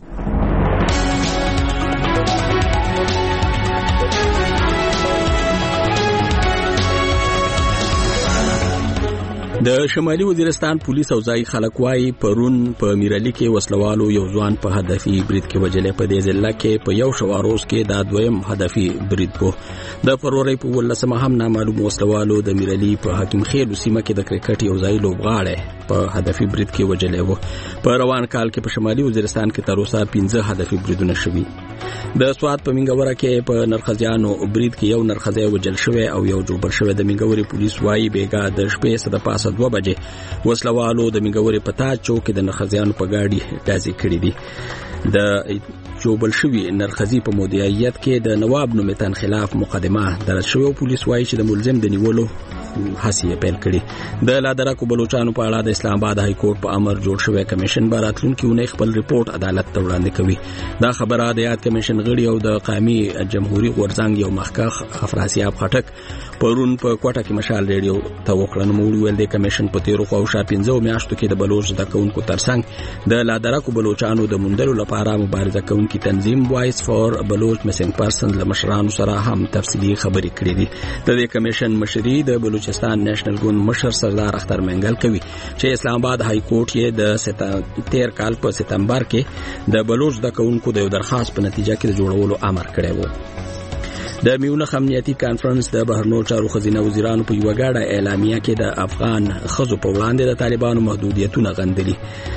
د شمالي وزیرستان پولیس او ځای خلک وايي پرون په میرالي کې وسلوالو یو ځوان په هدفي برید کې وجلې. په دې ځل کې په یو شواروز کې دا دویم هدفي برید وو. د فروری په 18 هم نامعلوم وسلوالو د میرالي په حکیم خیل سیمه کې د کرکټ یو ځای لوبغاړی په هدفي برید کې وجلې وو. په روان کال کې په شمالي وزیرستان کې تر اوسه 15 هدفي بریدونه شوي. د سوات په منګوره کې په نرخزیانو برید کې یو نرخزی وجل شوی او یو جوړ شوی. د منګوري پولیس وايي بیګا د شپې سره پاسه 2 بجې وسلوالو د منګوري پتا چوک د نرخزیانو په گاډي ډازې کړې دي. د جوبل شوی نرخزی په مدیریت کې د نواب نومتان خلاف مقدمه درج شوی. پولیس وايي چې د ملزم د نیولو هڅې پیل کړي. د لادرکو بلوچستان په اړه د اسلام آباد های کورټ په امر جوړ شوی کمیشن براتلونکي ونې خپل ریپورت عدالت ته وړاندې کوي. دا خبره د یاد کمیشن غړي او د قومي جمهوریت غورځنګ یو مخکښ افراسیاب خټک پرون په کوټه کې مشال ریډیو ته وکړه. نو ویل د کمیشن په تیرو خو شا 15 میاشتو کې د بلوچ د کونکو ترڅنګ د لادرکو بلوچستانو د مندلو لپاره مبارزه کوونکي تنظیم وایس فور بلوچ مسینګ پرسن له مشرانو سره هم تفصیلی خبرې کړې دي. د دې کمیشن مشري د بلوچستان نېشنل ګوند مشر سردار اختر منګل کوي چې اسلام آباد های کورټ یې د 13 کال په سپتمبر کې د بلوچ د کونکو د درخواست په نتیجه کې د جوړولو امر کړی وو. د میونخ امنیتي کانفرنس د بهرنیو چارو خزینه وزیرانو په یو غاړه اعلامیه کې د افغان خزو په وړاندې د طالبانو محدودیتونه غندلي.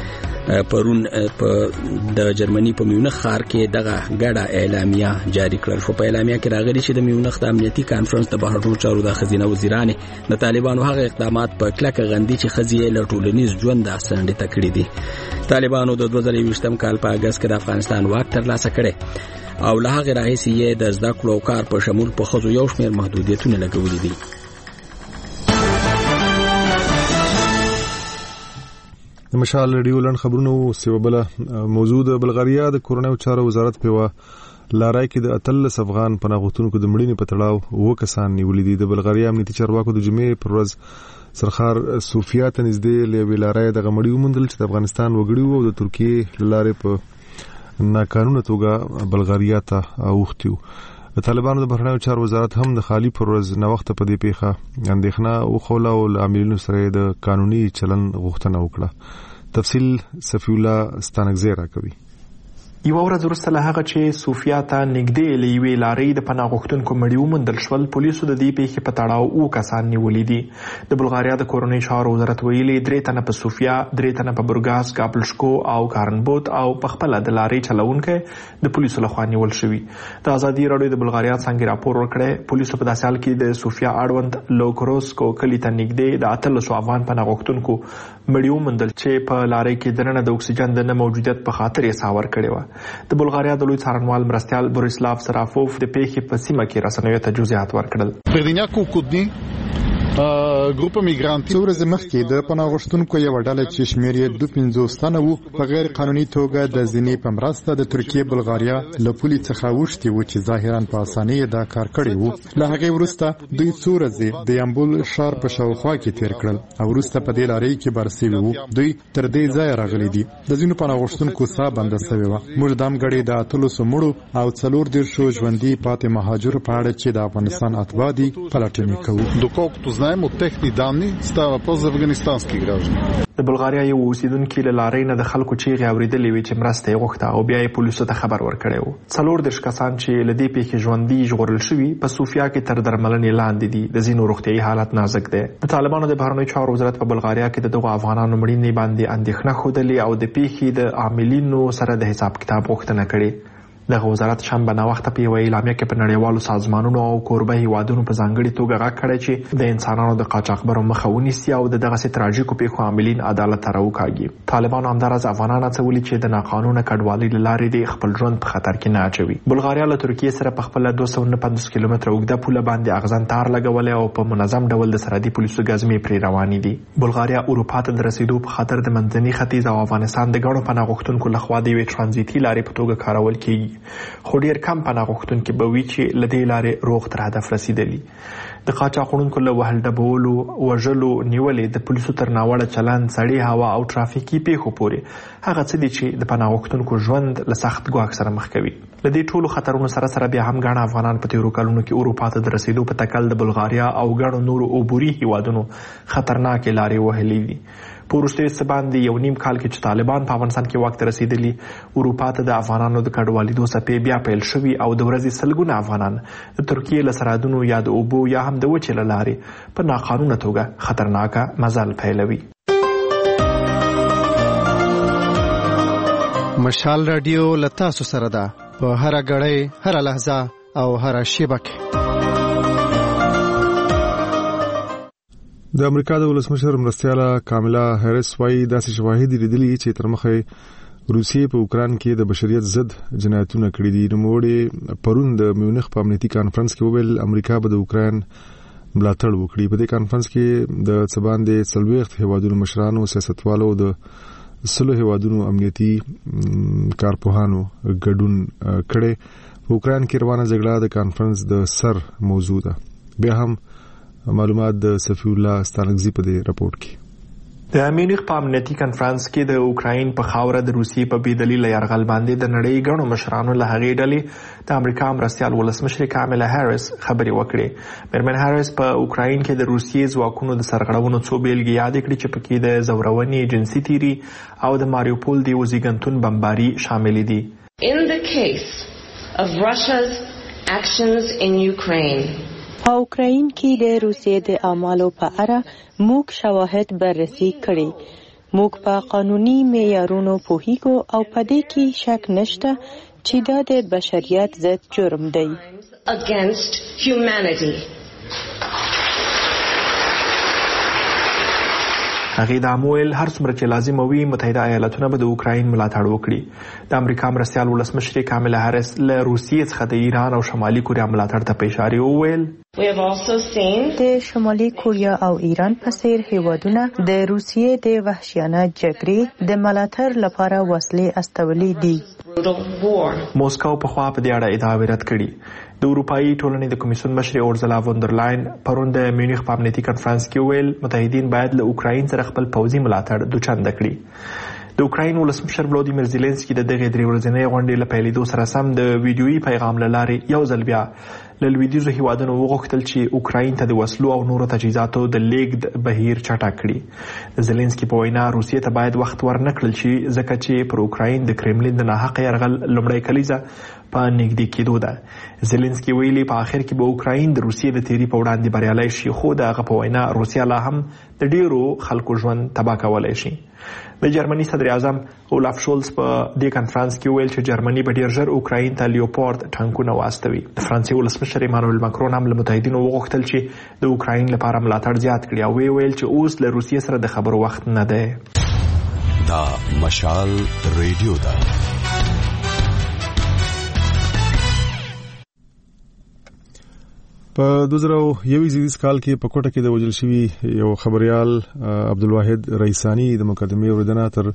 پرون په د جرمني په میونخ ښار کې دغه غاړه اعلامیه جاری کړل شو. په اعلامیه کې راغلي چې د میونخ د امنیتي کانفرنس د بهرنیو چارو د خزینه وزیران د طالبانو هغه اقدامات په کلکه غندي چې خزي له ټولنیز ژوند سرنډه تکړه دي. طالبانو د 2020 کال په اگست کې د افغانستان واک ترلاسه کړي او له هغه راهیسې یې د زده کړو او کار په شمول په خزو یو شمېر محدودیتونه لګولي دي. د مشال ریډیو لن خبرونو سیوبله موضوع د بلغاریا د کورونو چارو وزارت په لارای کې د اتلس افغان پناهغوښتونکو د مړینې په تړاو و کسان نیولې دي. د بلغاریا امنیتي چارواکو د جمعې پر ورځ سرخار صوفیا ته نږدې له لارای د غمړی ومندل چې د افغانستان وګړي او د ترکیې لارې په ناقانونه توګه بلغاریا ته اوختیو. د طالبانو د بهرنیو چارو وزارت هم د خالی پر ورځ نوښت په دې پیښه اندېښنه او خوله او عاملینو سره د قانوني چلن غوښتنه وکړه. تفصیل صفی الله ستانکزی راکوي. یو ورځ وروسته له هغه چې صوفیا ته نږدې له یوې لارۍ د پناه غوښتونکو مړي وموندل شول، پولیسو د دې پیښې په تړاو اووه کسان نیولي دي. د بلغاریا د کورنۍ چارو وزارت ویلي 3 تنه په صوفیا، 3 تنه په برګاس، کاپلشکو او کارنبوت او په خپله د لارۍ چلوونکی د پولیسو لخوا نیول شوي. د ازادي راډیو د بلغاریا څانګې راپور ورکړی. پولیسو په داسې حال کې د صوفیا اړوند لوکروسکو کلي ته نږدې د 18 افغان پناه غوښتونکو مړي وموندل چې په لارۍ کې دننه د اکسیجن د نه موجودیت په خاطر یې ساه ورکړې وه. د بلغاریا د لوی څارنوال مرستیال بوریسلاف سرافوف د پیښې په سیمه کې رسنیو ته جزئیات ورکړل. ګروپ میګرانټ څو ورځې مخکې د پناه غوښتونکو یو ډله چې شمېر یې 250 تنه وو په غیر قانوني توګه د زینې په مرسته د ترکیې بلغاریا له پولې څخه وښتي وو چې ظاهرا په اسانۍ دا کار کړی وو. له هغې وروسته دوی څو ورځې د یامبول ښار په شاوخوا کې تیر کړل او وروسته په دې لارۍ کې بار سوي وو. دوی تر دې ځایه راغلي دي. د ځینو پناه غوښتونکو ساه بنده سوې وه. موږ د همګړۍ د 18 مړو او 40 ژوندي پاتې مهاجرو په اړه چې د افغانستان اتباع دي پلټنې کوو. Доколкото знаем от техни данни става въпрос за афганистански граждани. د بلغاریا یو اوسیدونکي له لارۍ نه د خلکو چیغې اورېدلې وې چې مرسته یې غوښته او بیا یې پولیسو ته خبر ورکړی و. 40 کسان چې له دې پیښې ژوندي ژغورل شوي په صوفیا کې تر درملنې لاندې دي. د ځینو روغتیایي حالت نازک دی. د طالبانو د بهرنیو چارو وزارت په بلغاریا کې د دغو افغانانو مړینې باندې اندېښنه ښودلې او د پیښې د عاملینو سره د حساب کتاب غوښتنه کړې. دغه وزارت شنبه ناوخته په یوه اعلامیه کې په نړیوالو سازمانونو او کوربه هیوادونو په ځانګړي توګه غږ کړی چې د انسانانو د قاچاقبرو مخه ونیسي او د دغسې تراژیکو پیښو عاملین عدالت ته راوکاږي. طالبانو همداراز افغانان هڅولي چې د ناقانونه کډوالۍ له لارې د خپل ژوند په خطر کې نه اچوي. بلغاریا له ترکیې سره په خپله 249 کیلومتره اوږده پوله باندې اغزن تار لګولی او په منظم ډول د سرحدي پولیسو ګزمې پرې روانې دي. بلغاریا اروپا ته د رسیدو په خاطر د منځني ختیځ او افغانستان د ګڼو پناه غوښتونکو لخوا د یوې ټرانزیتي لارې په توګه کارول کیږي، خو ډیر کم پناه غوښتونکي به وي چې له دې لارې روغ تر هدف رسیدلي. د قاچاقونکو له وهل ډبولو، وژلو، نیولې، د پولیسو تر ناوړه چلند، سړې هوا او ترافیکي پیښو پورې هغه څه دي چې د پناه غوښتونکو ژوند له سخت ګواښ سره مخ کوي. له دې ټولو خطرونو سره بیا هم ګڼ افغانان په تیرو کلونو کې اروپا ته د رسیدو په تکل د بلغاریا او ګڼو نورو عبوري هیوادونو خطرناکې لارې وهلې دي. په وروستیو څه باندې یو نیم کال کې چې طالبان په افغانستان کې واک ته رسیدلي، اروپا ته د افغانانو د کډوالېدو څپې بیا پیل شوي او د ورځې سلګونه افغانان د ترکیې له سرحدونو یا د اوبو یا هم د وچې له لارې په ناقانونه توګه خطرناکه مزل پیلوي. مشال رادیو له تاسو سره ده په هره ګړۍ، هره لحظه او هره شیبه کې. د امریکا د ولسمشر مرستیاله کاملا هریس وايي داسې شواهد لیدلي چې تر مخه روسیې په اوکران کې د بشریت ضد جنایتونه کړي دي. نوموړي پرون د میونخ په امنیتي کانفرنس کې وویل امریکا به د اوکران ملاتړ وکړي. په دې کانفرنس کې د څه باندې 40 هیوادونو مشرانو، سیاستوالو، د 10 هیوادونو امنیتي کارپوهانو ګډون کړي. په اوکران کې روانه جګړه د کانفرنس د سر موضوع ده. بیا هم معلومات د صفی الله ستانکزی په دې راپورټ کې. د میونخ په امنیتي کانفرنس کې د اوکراین په خاوره د روسیې په بې دلیله یرغل باندې د نړۍ ګڼو مشرانو له هغې ډلې د امریکا مرستیال ولسمشر کاملا هریس خبرې وکړې. میرمن هریس په اوکراین کې د روسیې ځواکونو د سرغړونو څو بیلګې یادې کړې چې پکې د زورونې، جنسي تیري او د ماریوپول د یوه زیږنتون بمباري شامل دي. In the case of Russia's actions in Ukraine, په اوکراین کې د روسیې د اعمالو په اړه موږ شواهد بررسي کړي. موږ په قانوني معیارونو پوهیږو او په دې کې شک نشته چې دا د بشریت ضد جرم دی. Against humanity. هغې دا مویل هر څومره چې لازم وي متحده ایالاتونه به د اوکراین ملاتړ وکړي. د امریکا مرستیال ولسمشر کاملا هریس له روسیې څخه د ایران او شمالي کوریا ملاتړ ته په اشاره وویل د شمالي کوریا او ایران په څیر هیوادونه د روسیې د وحشیانه جګړې د ملاتړ لپاره وسلې استولې دي. موسکو په خوا په دې اړه ادعا رد کړي. د اروپایي ټولنې د کمیسیون مشر اورزلا وندرلاین پرون د میونخ په امنیتي کانفرنس کې ویل متحدین باید له اوکراین سره خپل پوځي ملاتړ دوچنده کړي. د اوکراین ولسمشر ولودیمیر زيلنسکي د دغه 3 ورځې غونډې له پیلېدو سره سم د ویډیويي پیغام له لارې یو ځل بیا له لویدیځو هیوادونو وغوښتل چې اوکراین ته د وسلو او نورو تجهیزاتو د لیږد بهیر چټک کړي. د زيلنسکي په وینا روسیې ته باید وخت ورنکړل شي ځکه چې پر اوکراین د کرملین د ناحقه یرغل لومړی کلیزه په نږدې کېدو ده. زيلنسکي ویلي په آخر کې به اوکراین د روسیې د تیری په وړاندې بریالی شي، خو د هغه په وینا روسیه لا هم د ډیرو خلکو ژوند تباه کولی شي. د جرمني صدر اعظم اولاف شولز په دې کانفرنس کې ویل چې جرمني به ډیر ژر اوکراین ته لیوپارد ټانکونه واستوي. د فرانسې ولسمشر ایمانوئل ماکرون هم له متحدینو وغوښتل چې د اوکراین لپاره ملاتړ زیات کړي او ویل چې اوس له روسیې سره د خبرو وخت نه دی. دا مشال ریډیو ده. په 2021 کال کې په کوټه کې د وژل شوی یو خبريال عبدالواحد رئیسانی د مقدمې اوریدنه تر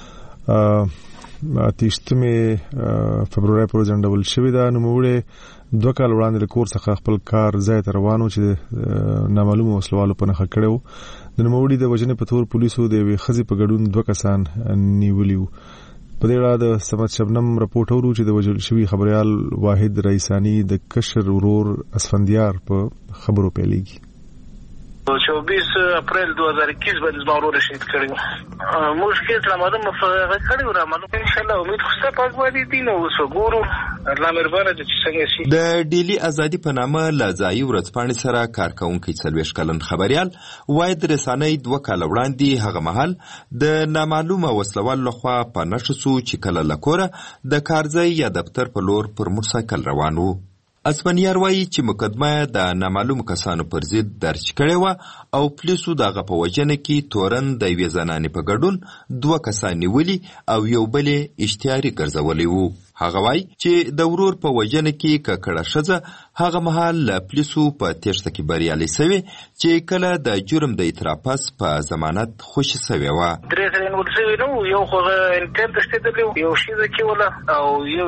28 فبرवरी پورې ځنډول شوې ده. نوموړی 2 کال وړاندې د کور څخه خپل کار ځای ته روانو چې نامعلومو وسلوالو په نښه کړی و. د نوموړي د وژنې په تور پولیسو د یوې ښځې په ګډون 2 کسان نیولي وو. په دې اړه د سمت شبنم رپورټ اورو چې د وژل شوي خبريال واحد رئیسانی د کشر ورور اسفندیار په خبرو پیلېږي. 24 اپریل 2021 باندې زما ورور شهید کړی. موږ کې معلومه کړی و، معلومه ان شاء الله امید خو څه پاک باندې دي نو وسګورو الله مهربانه دي چې څنګه شي. د ډیلی ازادي په نامه له ځایي ورځپاڼې سره کارکونکي 40 کلن خبريال وای د رسانۍ 2 کال وړاندې هغه مهال د نامعلومه وسلوال لخوا په نشو چې کله لکوره د کارځای یا دفتر په لور پر موټرسایکل روان وو. اسپانیار وایي چې مقدمه د نامعلوم کسانو پر ضد درج کړې وه او پولیسو دغه په وجنه کې تورن د یوې زنانې په ګډون 2 کسان نیولي او یو بل اشتیاري ګرځولی وو. هغه وایي چې د ورور په وجنه کې ککړه ښځه هغه مهال له پولیسو په تېښته کې بریالۍ سوې چې کله د جرم د اعتراف په ضمانت خوشي سوې وه. 3 سره نیول سوي نو یو خو انټر تستېدلی یو ښځه کې وله او یو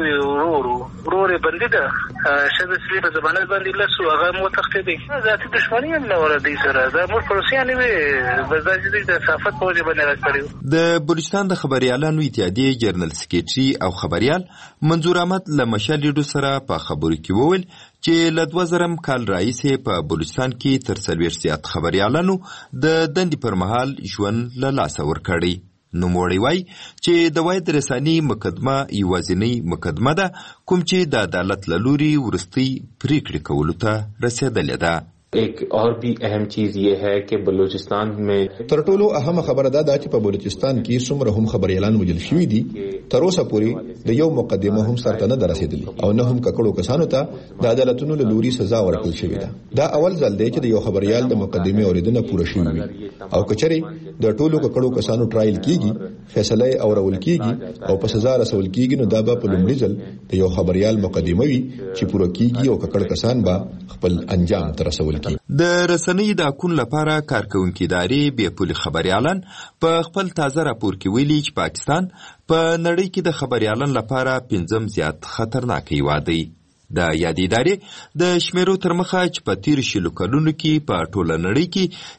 ورور یې بندي ده ښځه چې په ضمانت باندې لسو هغه مو تښتېدی. ذاتي دښمني هم نه وه دوی سره دا موږ پروسیانې وې بس دا چې دوی د صافت په وجه باندې راکړي. د بلوچستان د خبریالانو اتحادیې جنرال سکریټري او خبریال منظور احمد له مشال ریډیو سره په خبرو کې وویل چې له 2000 کال راهیسې په بلوچستان کې تر 40 زیات خبریالانو د دندې پر مهال ژوند له لاسه ورکړی. نوموړی وایي چې د واحد رساني مقدمه یوازینۍ مقدمه ده کوم چې د عدالت له لوري وروستۍ پریکړې کولو ته رسېدلې ده. एक और भी अहम चीज ये है कि बलूचिस्तान में تر ټولو اهم خبره ده چې په بلوچستان کې څومره هم خبريالان وجل شوي دي تر اوسه پورې د یو مقدمه هم سرته نه رسیدلې او نه هم ککړو کسانو ته د عدالتونو له لوري سزا ورکړل شوې ده. دا اول ځل دی چې د یو خبريال د مقدمه اوریدنه پوره شوې وي او کچري د ټولو ککړو کسانو ټرایل کیږي فیصله اورول کیږي او په سزا رسول کیږي نو دا به په لومړي ځل د یو خبريال مقدمه وي چې پوره کیږي او ککړ کسان به خپل انجام تر رسول. د رسنۍ د اکون لپاره کارکونکي ادارې بې پولي خبريالان په خپل تازه راپور کې ویلي چې پاکستان په نړۍ کې د خبريالان لپاره 5 زیات خطرناک هیواد دی. د یادې ادارې د شمیرو تر مخه چې په تیر شلو کلونو کې په ټوله نړۍ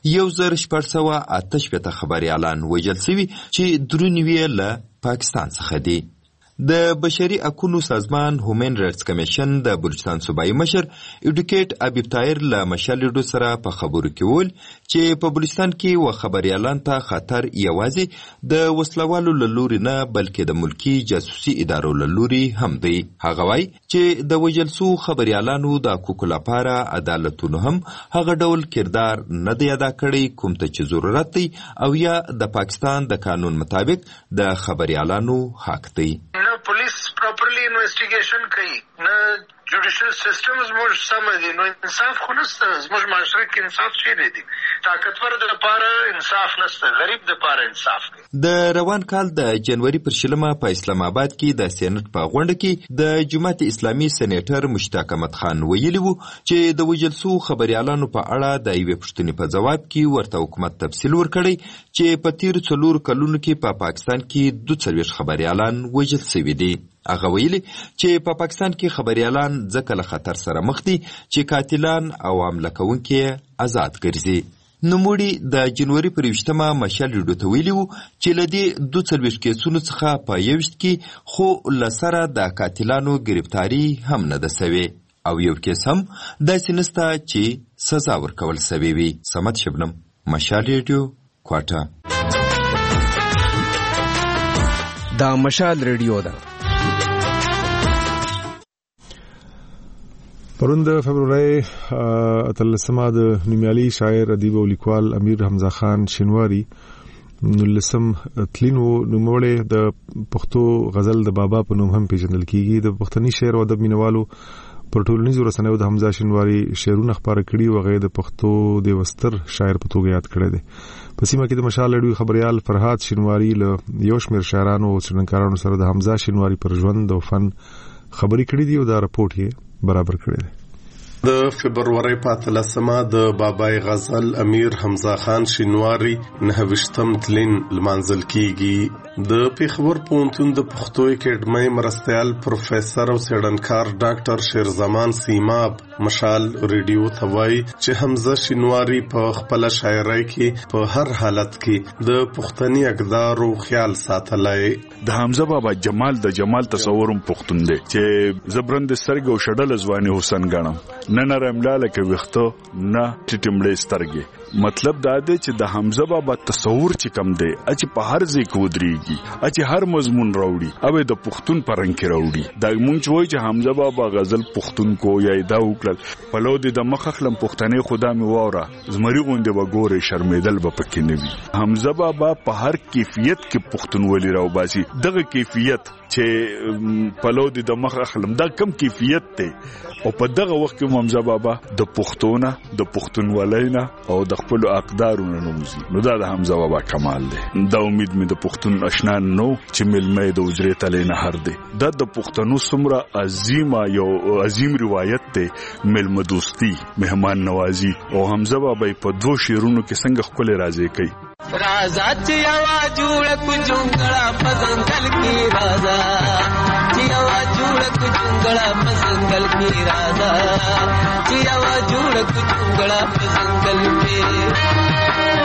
کې 1488 خبريالان وژل شوي چې 93 له پاکستان څخه دي. د بشري حقوقو سازمان هومن رایټس کمیشن د بلوچستان صوبایي مشر ایډوکیټ ابیب طاهر له مشال ریډیو سره په خبرو کې وویل چې په بلوچستان کې و خبريالان ته خطر یوازې د وسلوالو له لوري نه بلکې د ملکی جاسوسي ادارو له لوري هم دی. هغه وایي چې د وژل شوو خبريالانو د حقوقو لپاره عدالتونه هم هغه ډول کردار نه دی ادا کړی کوم ته چې ضرورت دی او یا د پاکستان د قانون مطابق د خبريالانو حق دی. पुलिस प्रॉपर्ली इन्वेस्टिगेशन कई न जुडिशियल सिस्टम زموږ سم دي نو انصاف خو نشته زموږ معاشره کې انصاف شي نه دي طاقتور د لپاره انصاف نشته غریب د لپاره انصاف دی. د روان کال د جنوري پر 20 په اسلام آباد کې د سېنات په غونډه کې د جماعت اسلامي سېنیټر مشتاق احمد خان ویلي وو چې د وژل شوو خبريالانو په اړه د یوې پوښتنې په جواب کې ورته حکومت تفصیل ورکړی چې په تیر 4 کلونو کې په پاکستان کې 42 خبريالان وژل شوي دي. هغه ویلي چې په پاکستان کې خبريالان ځکه له خطر سره مخ دي چې قاتلان او حمله کوونکي آزاد ګرځي. نوموړي د جنوري پر 20 مشال ریډیو ته ویلي وو چې له دې 42 کیسونو څخه په 21 کې خو له سره د قاتلانو گرفتاری هم نه ده سوې او یو کیس هم داسې نسته چې سزا ورکول سوې وي. صمد شبنم، مشال ریډیو، کوټه. دا مشال ریډیو ده. پرون د فبرवरी 13 د نومیالي شاعر ادیب او لیکوال امیر حمزه خان شینواری نلسم تلینو نوموړی د پښتو غزل د بابا په نوم هم پیژندل کیږي. د پښتني شعر او ادب مینوالو پر ټولنیزو رسنیو د حمزه شینواری شعرونه خبره کړي او غیر د پښتو د وستر شاعر په توګه یاد کړی دی. په سیمه کې د مشال ریډیو خبريال فرهاد شینواری له یو شمېر شاعرانو او څېړونکو سره د حمزه شینواری پر ژوند او فن خبرې کړې دي او دا رپورټ یې برابر کړی دی. د فبرवरी 13 د بابای غزل امیر حمزه خان شینواری 29 تلین لمانځل کیږي. د پیښور پوهنتون د پښتو اکیډمۍ مرستیال پروفیسور او څېړنکار ډاکټر شیرزمان سیماب مشال ریډیو ته وایي چې حمزه شینواری په خپل شاعرۍ کې په هر حالت کې د پښتني اقدارو خیال ساتلای. د حمزه بابا جمال د جمال تصورم پښتون دی چې زبرند سرګ او شډل ځواني حسین غنم نه نرم لاله کې وختو نه ټټمړې سترګې. مطلب دا دی چې د حمزه بابا تصور چې کم دی چې په هر ځای کې ودرېږي کیږي چې هر مضمون راوړي او د پښتون پرنګ کې راوړي دا مونږ وایي چې حمزه بابا غزل پښتون کو یا دا وکړل په لو د مخ خلم پښتنې خدا می واره زمری غونډه وګوره شرمېدل به پکې نه وي حمزه بابا په هر کیفیت کې پښتونولي راو باسي دغه کیفیت چې په لو د مخ خلم دا کم کیفیت ته او په دغه وخت کې حمزه بابا د پښتونه د پښتونولینا او د خپل اقدارونو نومزي نو دا د حمزه بابا کمال دی دا امید مې د پښتون آشنا نو چې ملمه د اجرت علینا هر دی دا د پښتنو سمره عظیم روایت ته ملمه دوستی مهمان نوازی او حمزه بابا په دوه شعرونو کې څنګه خپل راځي کوي رازا چې आवाज جوړ کو جونګړه پزنګل کی رازا چې आवाज جوړ کو جونګړه پزنګل کی رازا چې आवाज جوړ کو جونګړه پزنګل کی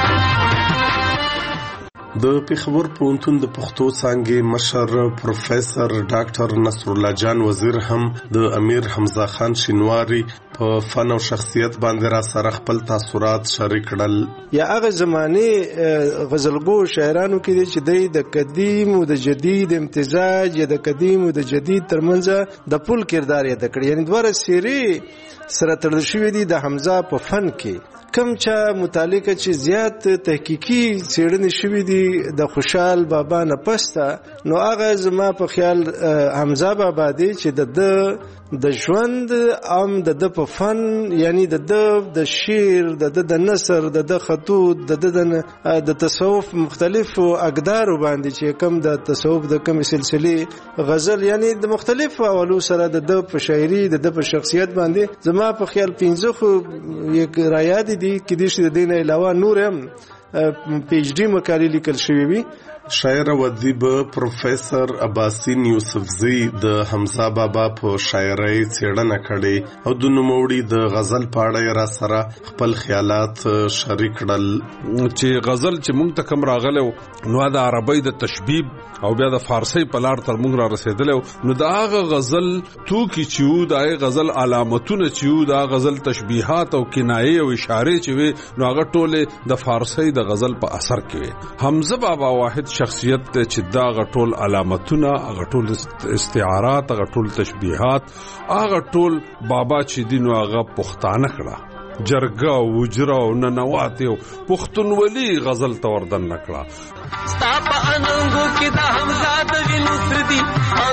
د پیښور پوهنتون د پښتو څانګې مشر پروفیسور ډاکټر نصر الله جان وزیر هم د امیر حمزه خان شینواری په فن او شخصیت باندې را سره خپل تاثرات شریک کړل یا هغه زمانه غزلګو شاعرانو کې چې د قدیم او د جدید امتزاج یا د قدیم او د جدید ترمنځ د پل کردار ادا کړی یعنی دوه سری سره تړل شوی دي د حمزه په فن کې کم چا متعلقه چې زیات تحقیقي څېړنې شوې دي د خوشحال بابا نه پسته نو هغه زما په خیال حمزه بابا دی چې د ژوند ام د په فن یعنی د شعر د نثر د خطوط د تصوف مختلفو اقدار باندې چې کم د تصوف د کم سلسله غزل یعنی د مختلفو اولو سره د په شاعري د په شخصیت باندې زما په خیال 15 خو یک رایاد دي کې د دې دینه علاوه نور هم پی ایچ ډی مقالې لیکل شوی وي شاعر او ادیب پروفیسور عباسین یوسفزی د حمزه بابا په شاعرۍ څېړنه کړې او د نوموړي د غزل په اړه را سره خپل خیالات شریک کړل چې غزل چې موږ ته کوم راغلو نو د عربی د تشبیب او بیا د فارسی په لار تر موږ را رسیدلو نو دا هغه غزل توکي چې دا غزل علامتونه چې دا غزل تشبیهات او کنایه او اشاره چې نو هغه ټوله د فارسی د غزل په اثر کې حمزه بابا واحد شخصیت چې دا غټول علامتونه غټول استعارات غټول تشبیهات هغه ټول بابا چې دینو هغه پښتانه کړه جرګه وجره او ننوات او پښتونولي غزل توردن نکړه ستا په اننګو کې د حمزه د وینو سر دي او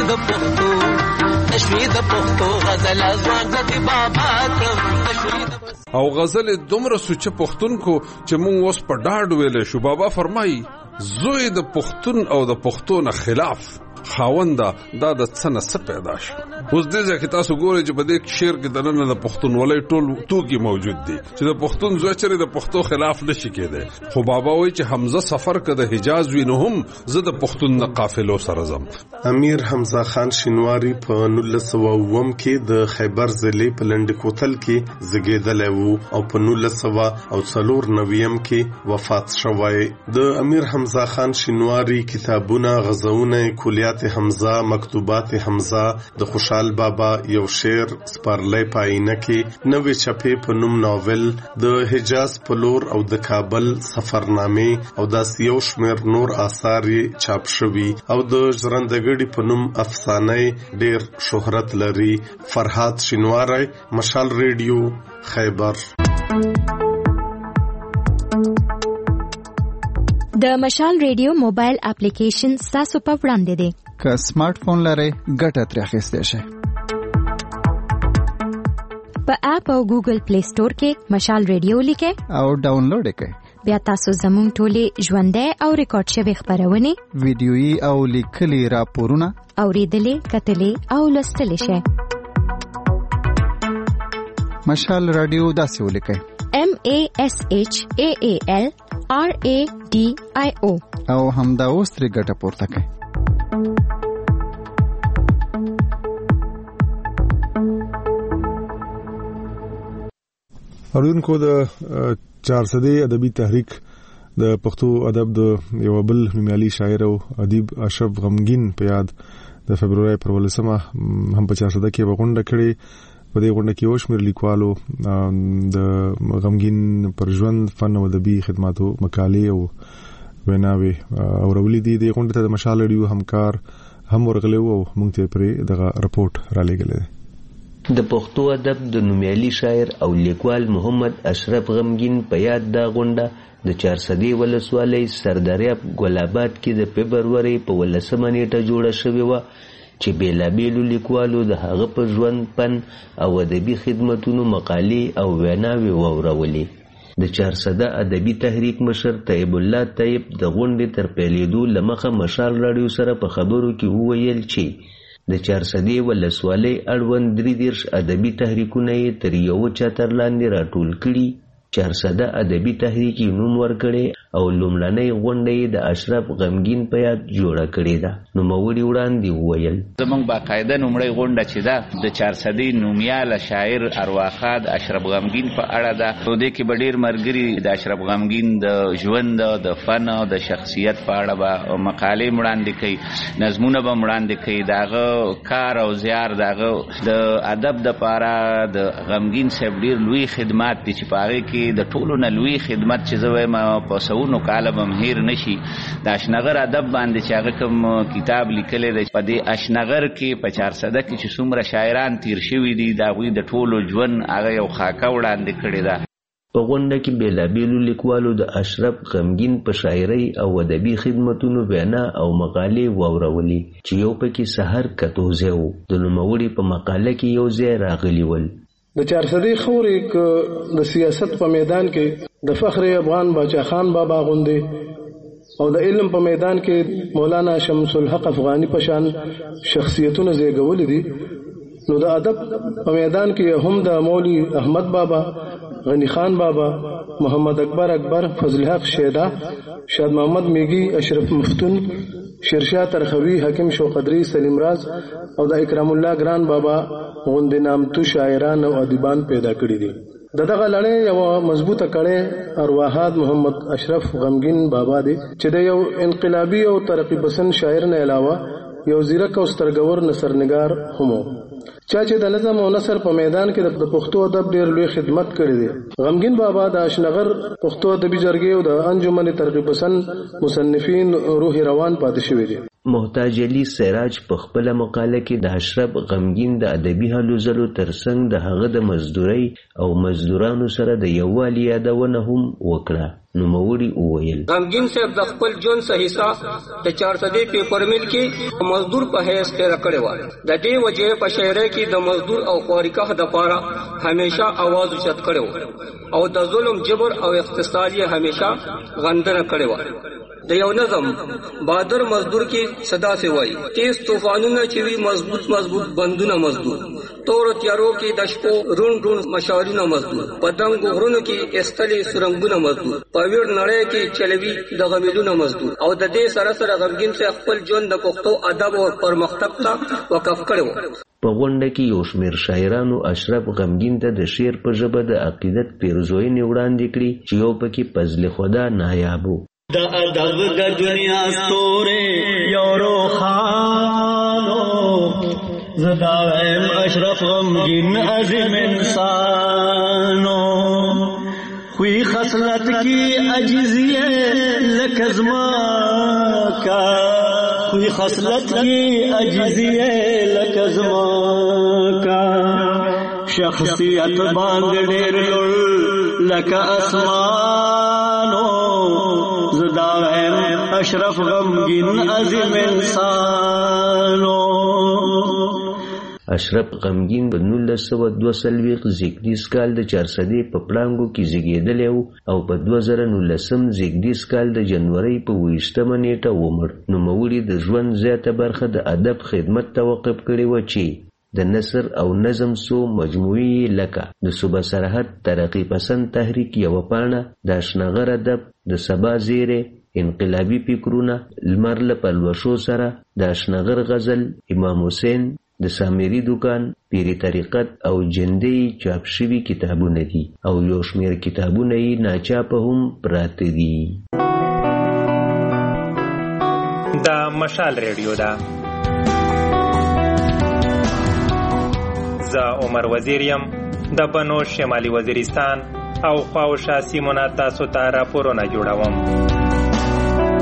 تشوید پښتو غزل ازوان د بابا کړم او غزل دومره سوچ پښتون کو چې مونږ اوس په ډاډ ویلې شو بابا فرمایي زوی د پښتون او د پښتون خلاف خاونده دا د څنګه څه پیدا شو اوس دې ځکه تاسو ګورئ چې په دې شعر کې د نن د پښتونولۍ ټول توکي موجود دي چې د پښتون زوی چې د پښتو خلاف نشي کېده خو بابا وایي چې حمزه سفر کده حجاز وینو هم زه د پښتون د قافلو سره زم امیر حمزه خان شینواری په 1909 کې د خیبر ضلع په لنډ کوتل کې زیږیدلی وو او په 1994 کې وفات شوی د امیر حمزه خان شینواری کتابونه غزونه کلیات حمزه مکتوبات حمزه د خوشحال بابا یو شعر سپارلې پاینه کې نوې چپې په نوم ناول د حجاز پلور او د کابل سفرنامه او د یو شمیر نور آثار چاپ شوي او د ژرندګړي په نوم افسانه ډیر شهرت لري فرحات شینواری مشال ریډیو خیبر د مشال ریډیو موبایل اپلیکیشن تاسو په وړاندې دی که سمارټ فون لرئ ګټه ترې اخیستی شئ په اپ او ګوګل پلی سٹور کې مشال ریډیو لیکئ او ډاونلوډ کړئ بیا تاسو زموږ ټولې ژوندۍ او ریکارډ شوی خبرونه ویډیويي او لیکلي راپورونه اوریدلې کتلې او لوستلې شئ مشال رادیو داسې ولیکئ MASHAAL RADIO او همدا اوس ترې ګټه پورته کړئ اوریدونکو د 400 ادبي تحریک د پښتو ادب د یو بل نومیالي شاعر او ادیب اشرف غمګین په یاد د فبرवरी پر 18 هم په 400 کې وغونډه کړې په دې غونډه کې وشمیر لیکوالو د غمګین پر ژوند فن او ادبي خدماتو مقالې او ویناوي اورولې دي د غونډه د مشال رادیو همکار هم ورغلو او موږ ته پرې دغه رپورت را لګلې. د پښتو ادب د نومیالي شاعر او لیکوال محمد اشرف غمګین په یاد دا غونډه د چارسدي ولسوالۍ سردریاب ګلاباد کې د فبروري په 18 نیټه جوړه شوې و چې بیلابیلو لیکوالو د هغه په ژوند پن او ادبي خدمتونو مقالې او ویناوي واورولې. د چارسده ادبي تحریک مشر طیب الله طیب د غونډې تر پیلېدو لمخه مشال رادیو سره په خبرو کې وویل چې د چارسدي ولسوالۍ اړوند 33 ادبي تحریکونه یې تر یو چتر لاندې راټول کړي. چارسده ادبي تحریک یې نوم ورکړی او لومړنۍ غونډه یې د اشرف غمګین په یاد جوړه کړې ده. نوموړي وړاندې وویل زموږ باقاعده نومړۍ غونډه چې ده د چارسدي نومیاله شاعر ارواښاد اشرف غمګین په اړه ده. په دې کې به ډېر ملګري د اشرف غمګین د ژوند د فن او د شخصیت په اړه به مقالې وړاندې کوي، نظمونه به وړاندې کوي، د هغه کار او زیار د هغه د ادب دپاره د غمګین صاحب ډېر لوی خدمات دي چې په هغې کې د ټولو نه لوی خدمت چې زه وایم په سوونو کاله به م هیر نشي د اشنغر ادب باندې چې هغه کوم کتاب لیکلی دی. په دې اشنغر کې په چارسده کې چې څومره شاعران تیر شوي دي د هغوی د ټولو ژوند هغه یو خاکه وړاندې کړې ده. په غونډه کې بیلابیلو لیکوالو د اشرف غمګین په شاعرۍ او ادبي خدمتونو وینا او مقالې واورولې چې یو پکې سحر کتوزی و. د نوموړي په مقاله کې یو ځای راغلي ول د چارسدي خورې د سیاست په میدان کې د فخر افغان باچا خان بابا غوندې او د علم په میدان کې مولانا شمس الحق افغانی په شان شخصیتونه زیږولي دي، نو د ادب په میدان کې هم د مولوی احمد بابا، غنی خان بابا، محمد اکبر، فضل حق شیدا، شاد محمد میگی، اشرف مفتون، شیرشاه ترخوی، حکیم شوقدری، سلیم راز او د اکرام الله ګران بابا غوندې نامتو شاعران او ادیبان پیدا کړي دي. دغه لړۍ یو مضبوطه کړې ارواحاد محمد اشرف غمګین بابا دی چې د یو انقلابي او ترقی پسند شاعر نه علاوه یو زیرک او سترګور نثرنګار هم چا چې د نظم او نثر په میدان کې د پښتو ادب ډېر لوی خدمت کړی دی. غمګین بابا د اشنغر پښتو ادبي جرګې او د انجمن ترقی پسند مصنفین روح روان پاتې شوی دی. محتاج علي سراج په خپل مقاله کې د اشرف غمګین د ادبي هلو ځلو ترڅنګ د هغه د مزدورۍ او مزدورانو سره د یووالي یادونه هم وکړه. نوموړي وویل غمګین صاحب د خپل ژوند څخه حصہ د چارسدي پیپر میل کې مزدور په حیث تیر کړی و. د دې وجې په شاعرۍ کې د مزدور او خوارکه دپاره همیشه आवाज اوچت کړی او د ظلم جبر او اقتصاد یې همیشه غندنه کړې و. د یو نظم بادر مزدور کې صدا سے وای تیز طوفانونه چې وی مضبوط بندونه مزدور، تور تیارو کې د شپو رون مشارونه مزدور، په دنګ غرونو کې استلې سرنګونه مزدور، په ویر نړۍ کې چلوي د غمیدونه مزدور. او د دې سره سره غمګین څخه خپل ژوند د پښتو ادب او پرمختګ ته وقف کړو. په غونډه کې یو شمېر شاعرانو اشرف غمګین ته د شعر په ژبه د عقیدت پیرزوینې وړاندې کړي چې یو پکې فضل خدا نایاب و. د ادب د دنیا ستوري یورو خانو زداویم اشرف غمگین عظیم انسانو خوی خصلت کی عجزی لکزما کا خوی خصلت کی عجزی لکزما کا شخصیت باند ډیر لړ لک اسمانو زداویم اشرف غمگین عظیم انسانو. اشرف غمگین په 1942 زیږدیز کال د چارسدي په پړانګو کې زیږېدلی او په 2019 زیږدیز کال د جنورۍ په 28 نیټه ومړ. نوموړي د ژوند زیاته برخه د ادب خدمت ته وقف کړې وه چې د نثر او نظم څو مجموعې لکه د صوبه سرحد ترقی پسند تحریک یوه پاڼه، د اشنغر ادب، د سبا زیری، انقلابي فکرونه، لمر له پلوشو سره، د اشنغر غزل، امام حسین، د سامری دکان، پیری طریقت او جندې چاپ شوي کتابونه دي او یو شمېر کتابونه یې ناچاپه هم پراته دي. دا مشال ریډیو ده. زه عمر وزیر یم د بنو شمالي وزیرستان او خواوشا سیمونه تاسو ته راپورونه جوړوم.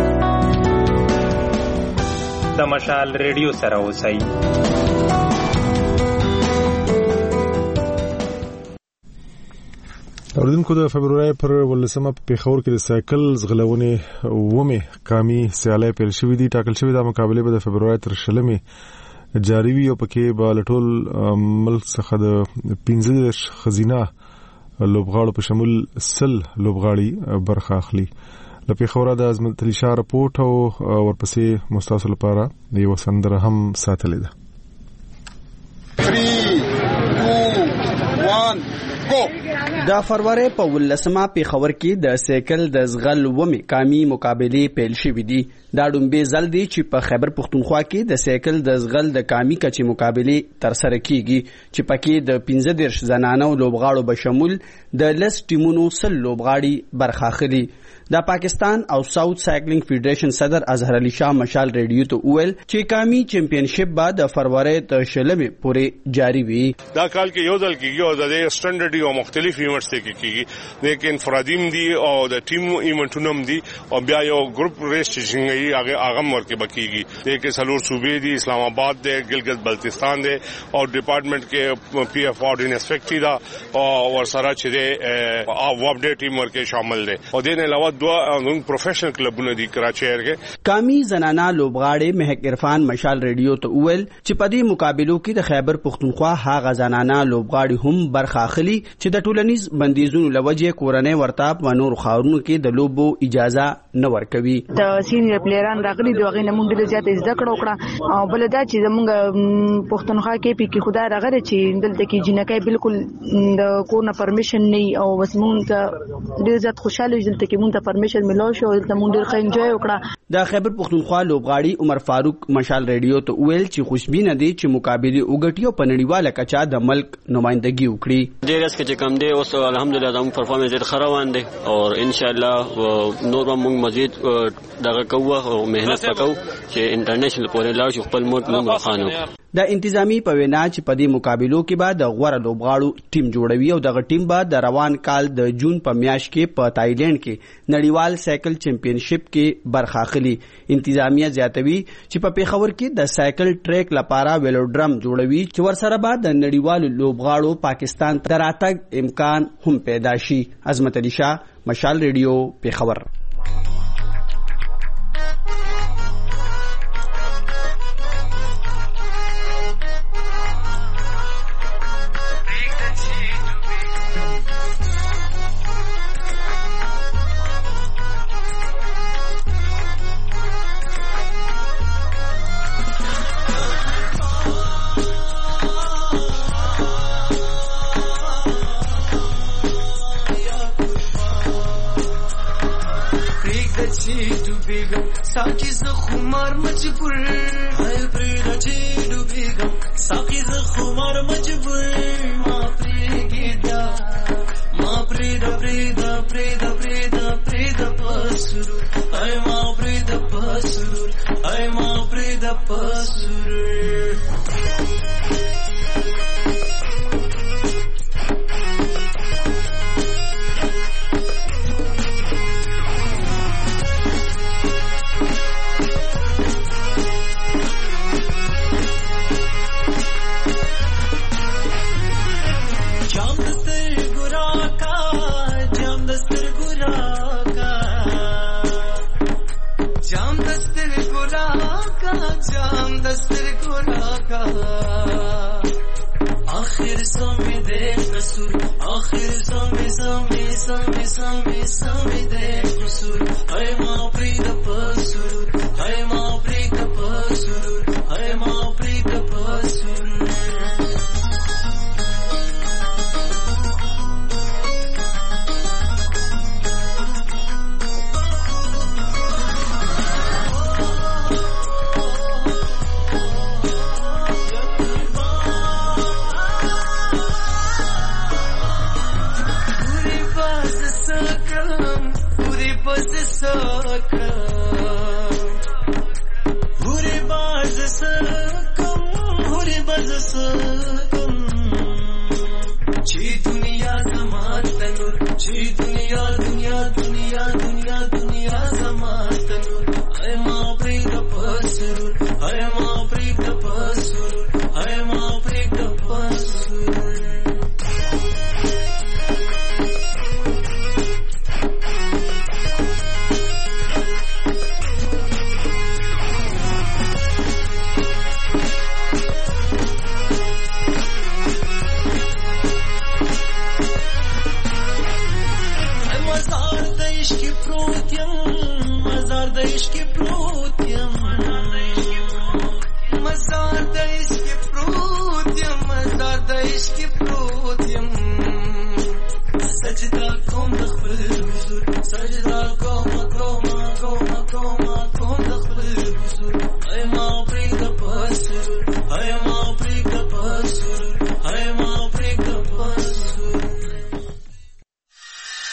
د مشال ریډیو سره اوسئ. اوریدونکو د فبرवरी پر 18 په پیښور کې د سایکل ځغلونې ومه کامي سیالي پیل شوې دي. ټاکل شوې د مقابله به د فبرवरी تر 16 جاری وي او پکې به لټول ملک څخه د 15 خزینه لوبغاړو په شمول 100 لوبغاړي برخه اخلي. د پیښور د عظمت علي شاه رپورټ او ورپسې مستاسو لپاره د یو سندره هم ساتلې ده. 3 2 1 go. د فروری په 18 پیښور کې د سایکل د ځغل ومه کامي مقابله پیل شوې دي. دا ډومبه ځل دی چې په خیبر پښتونخوا کې د سایکل د ځغل د کامي کچې مقابله تر سره کیږي چې پکې د 15 زنانو لوبغاړو به شمول د لس ټیمونو 100 لوبغاړي برخه اخلي. د پاکستان او ساوث سایکلینګ فیډریشن صدر اظهر علي شاه مشال ریډیو ته وویل چې کامي چمپیونشپ بعد د فروری تر 16 پورې جاری وي. دا کال کې یو ځل کېږي او د سټانډرډ او مختلف ایونټس کې کېږي، لیکن فرادیم دي او د ټیم ایونټونو دي او بیا یو ګروپ ریس چې څنګه هغه ورکه بکیږي. لیکن سلور صوبې دي، اسلام آباد دی، گلگت بلتستان دی او ډپارټمنټ کې پی اف آر انسپیکټ دا او ورسره چې واب ډے ټیم ورکه شامل دي او دین علاوه دوه پروفیشنل کلبونه دي کراچي کې. کامي زنانا لوبغاړي مهک عرفان مشال ریډیو ته وویل چې په دې مقابلو کې د خیبر پښتونخوا هغه زنانا لوبغاړي هم برخه اخلي چې د ټولنیز بندیزونو لوجه کورنۍ ورتاب و نور خاورونو کې د لوبو اجازه نه ورکوي. د سینیئر پلیران راغلي دوه غینه مونږ ډېر زیات زده کړو او بل دا چې زمونږ پښتونخوا کې پکې خدای راغره چې دلته کې جنکې بالکل د کورونه پرمیشن نه او بس مونږ ډېر زیات خوشاله دلته کې مونږ ته پرمیشن ملو شو او دلته مونږ ډېر ښه انجوای وکړه. د خیبر پښتونخوا لوبغاړي عمر فاروق مشال ریډیو ته ویل چې خوشبینه دي چې مقابله وګټي او په نړیواله کچه د ملک نمائندګي وکړي. ډېر اس کې کم دی اوس الحمدلله زموږ پرفارمنس ډېر ښه روان دی او ان شاء الله نور به موږ مزید دغه کوو او مهنت وکړو چې انټرنیشنل پورې لاړ شو خپل ملک نوم روښانه. د انتظامی په وینا چې په دې مقابلو کې به د غوړه لوبغاړو ټیم جوړوي او دغه ټیم به د روان کال د جون په میاشت کې په تایلند کې نړیوال سایکل چمپیونشپ کې برخه اخلي. انتظامیه زیاتوي چې په پیښور کې د سایکل ټریک لپاره ویلوډرم جوړوي چې ورسره به د نړیوالو لوبغاړو پاکستان ته راتګ امکان هم پیدا شي. عظمت علي شاه مشال ریډیو پیښور. साकी ز خمار مجبور هاي پریدا چې ډوبېږم ساکی ز خمار مجبور ما پریدا پریدا پسرو هاي ما پریدا پسرو هاي ما پریدا پسرو जाम दस्तर को राका आखिर समय दे कसूर आखिर समय दे कसूर हाय माँ प्रीत पसुर हाय माँ प्रीत पसुर हाय माँ प्रीत पसुर दुनिया जमात नूर हाय माँ प्रीत पसरूर हाय عشق پروت یم مزار د عشق پروت یم مزار د عشق پروت یم مزار د عشق پروت یم سجدا کوم د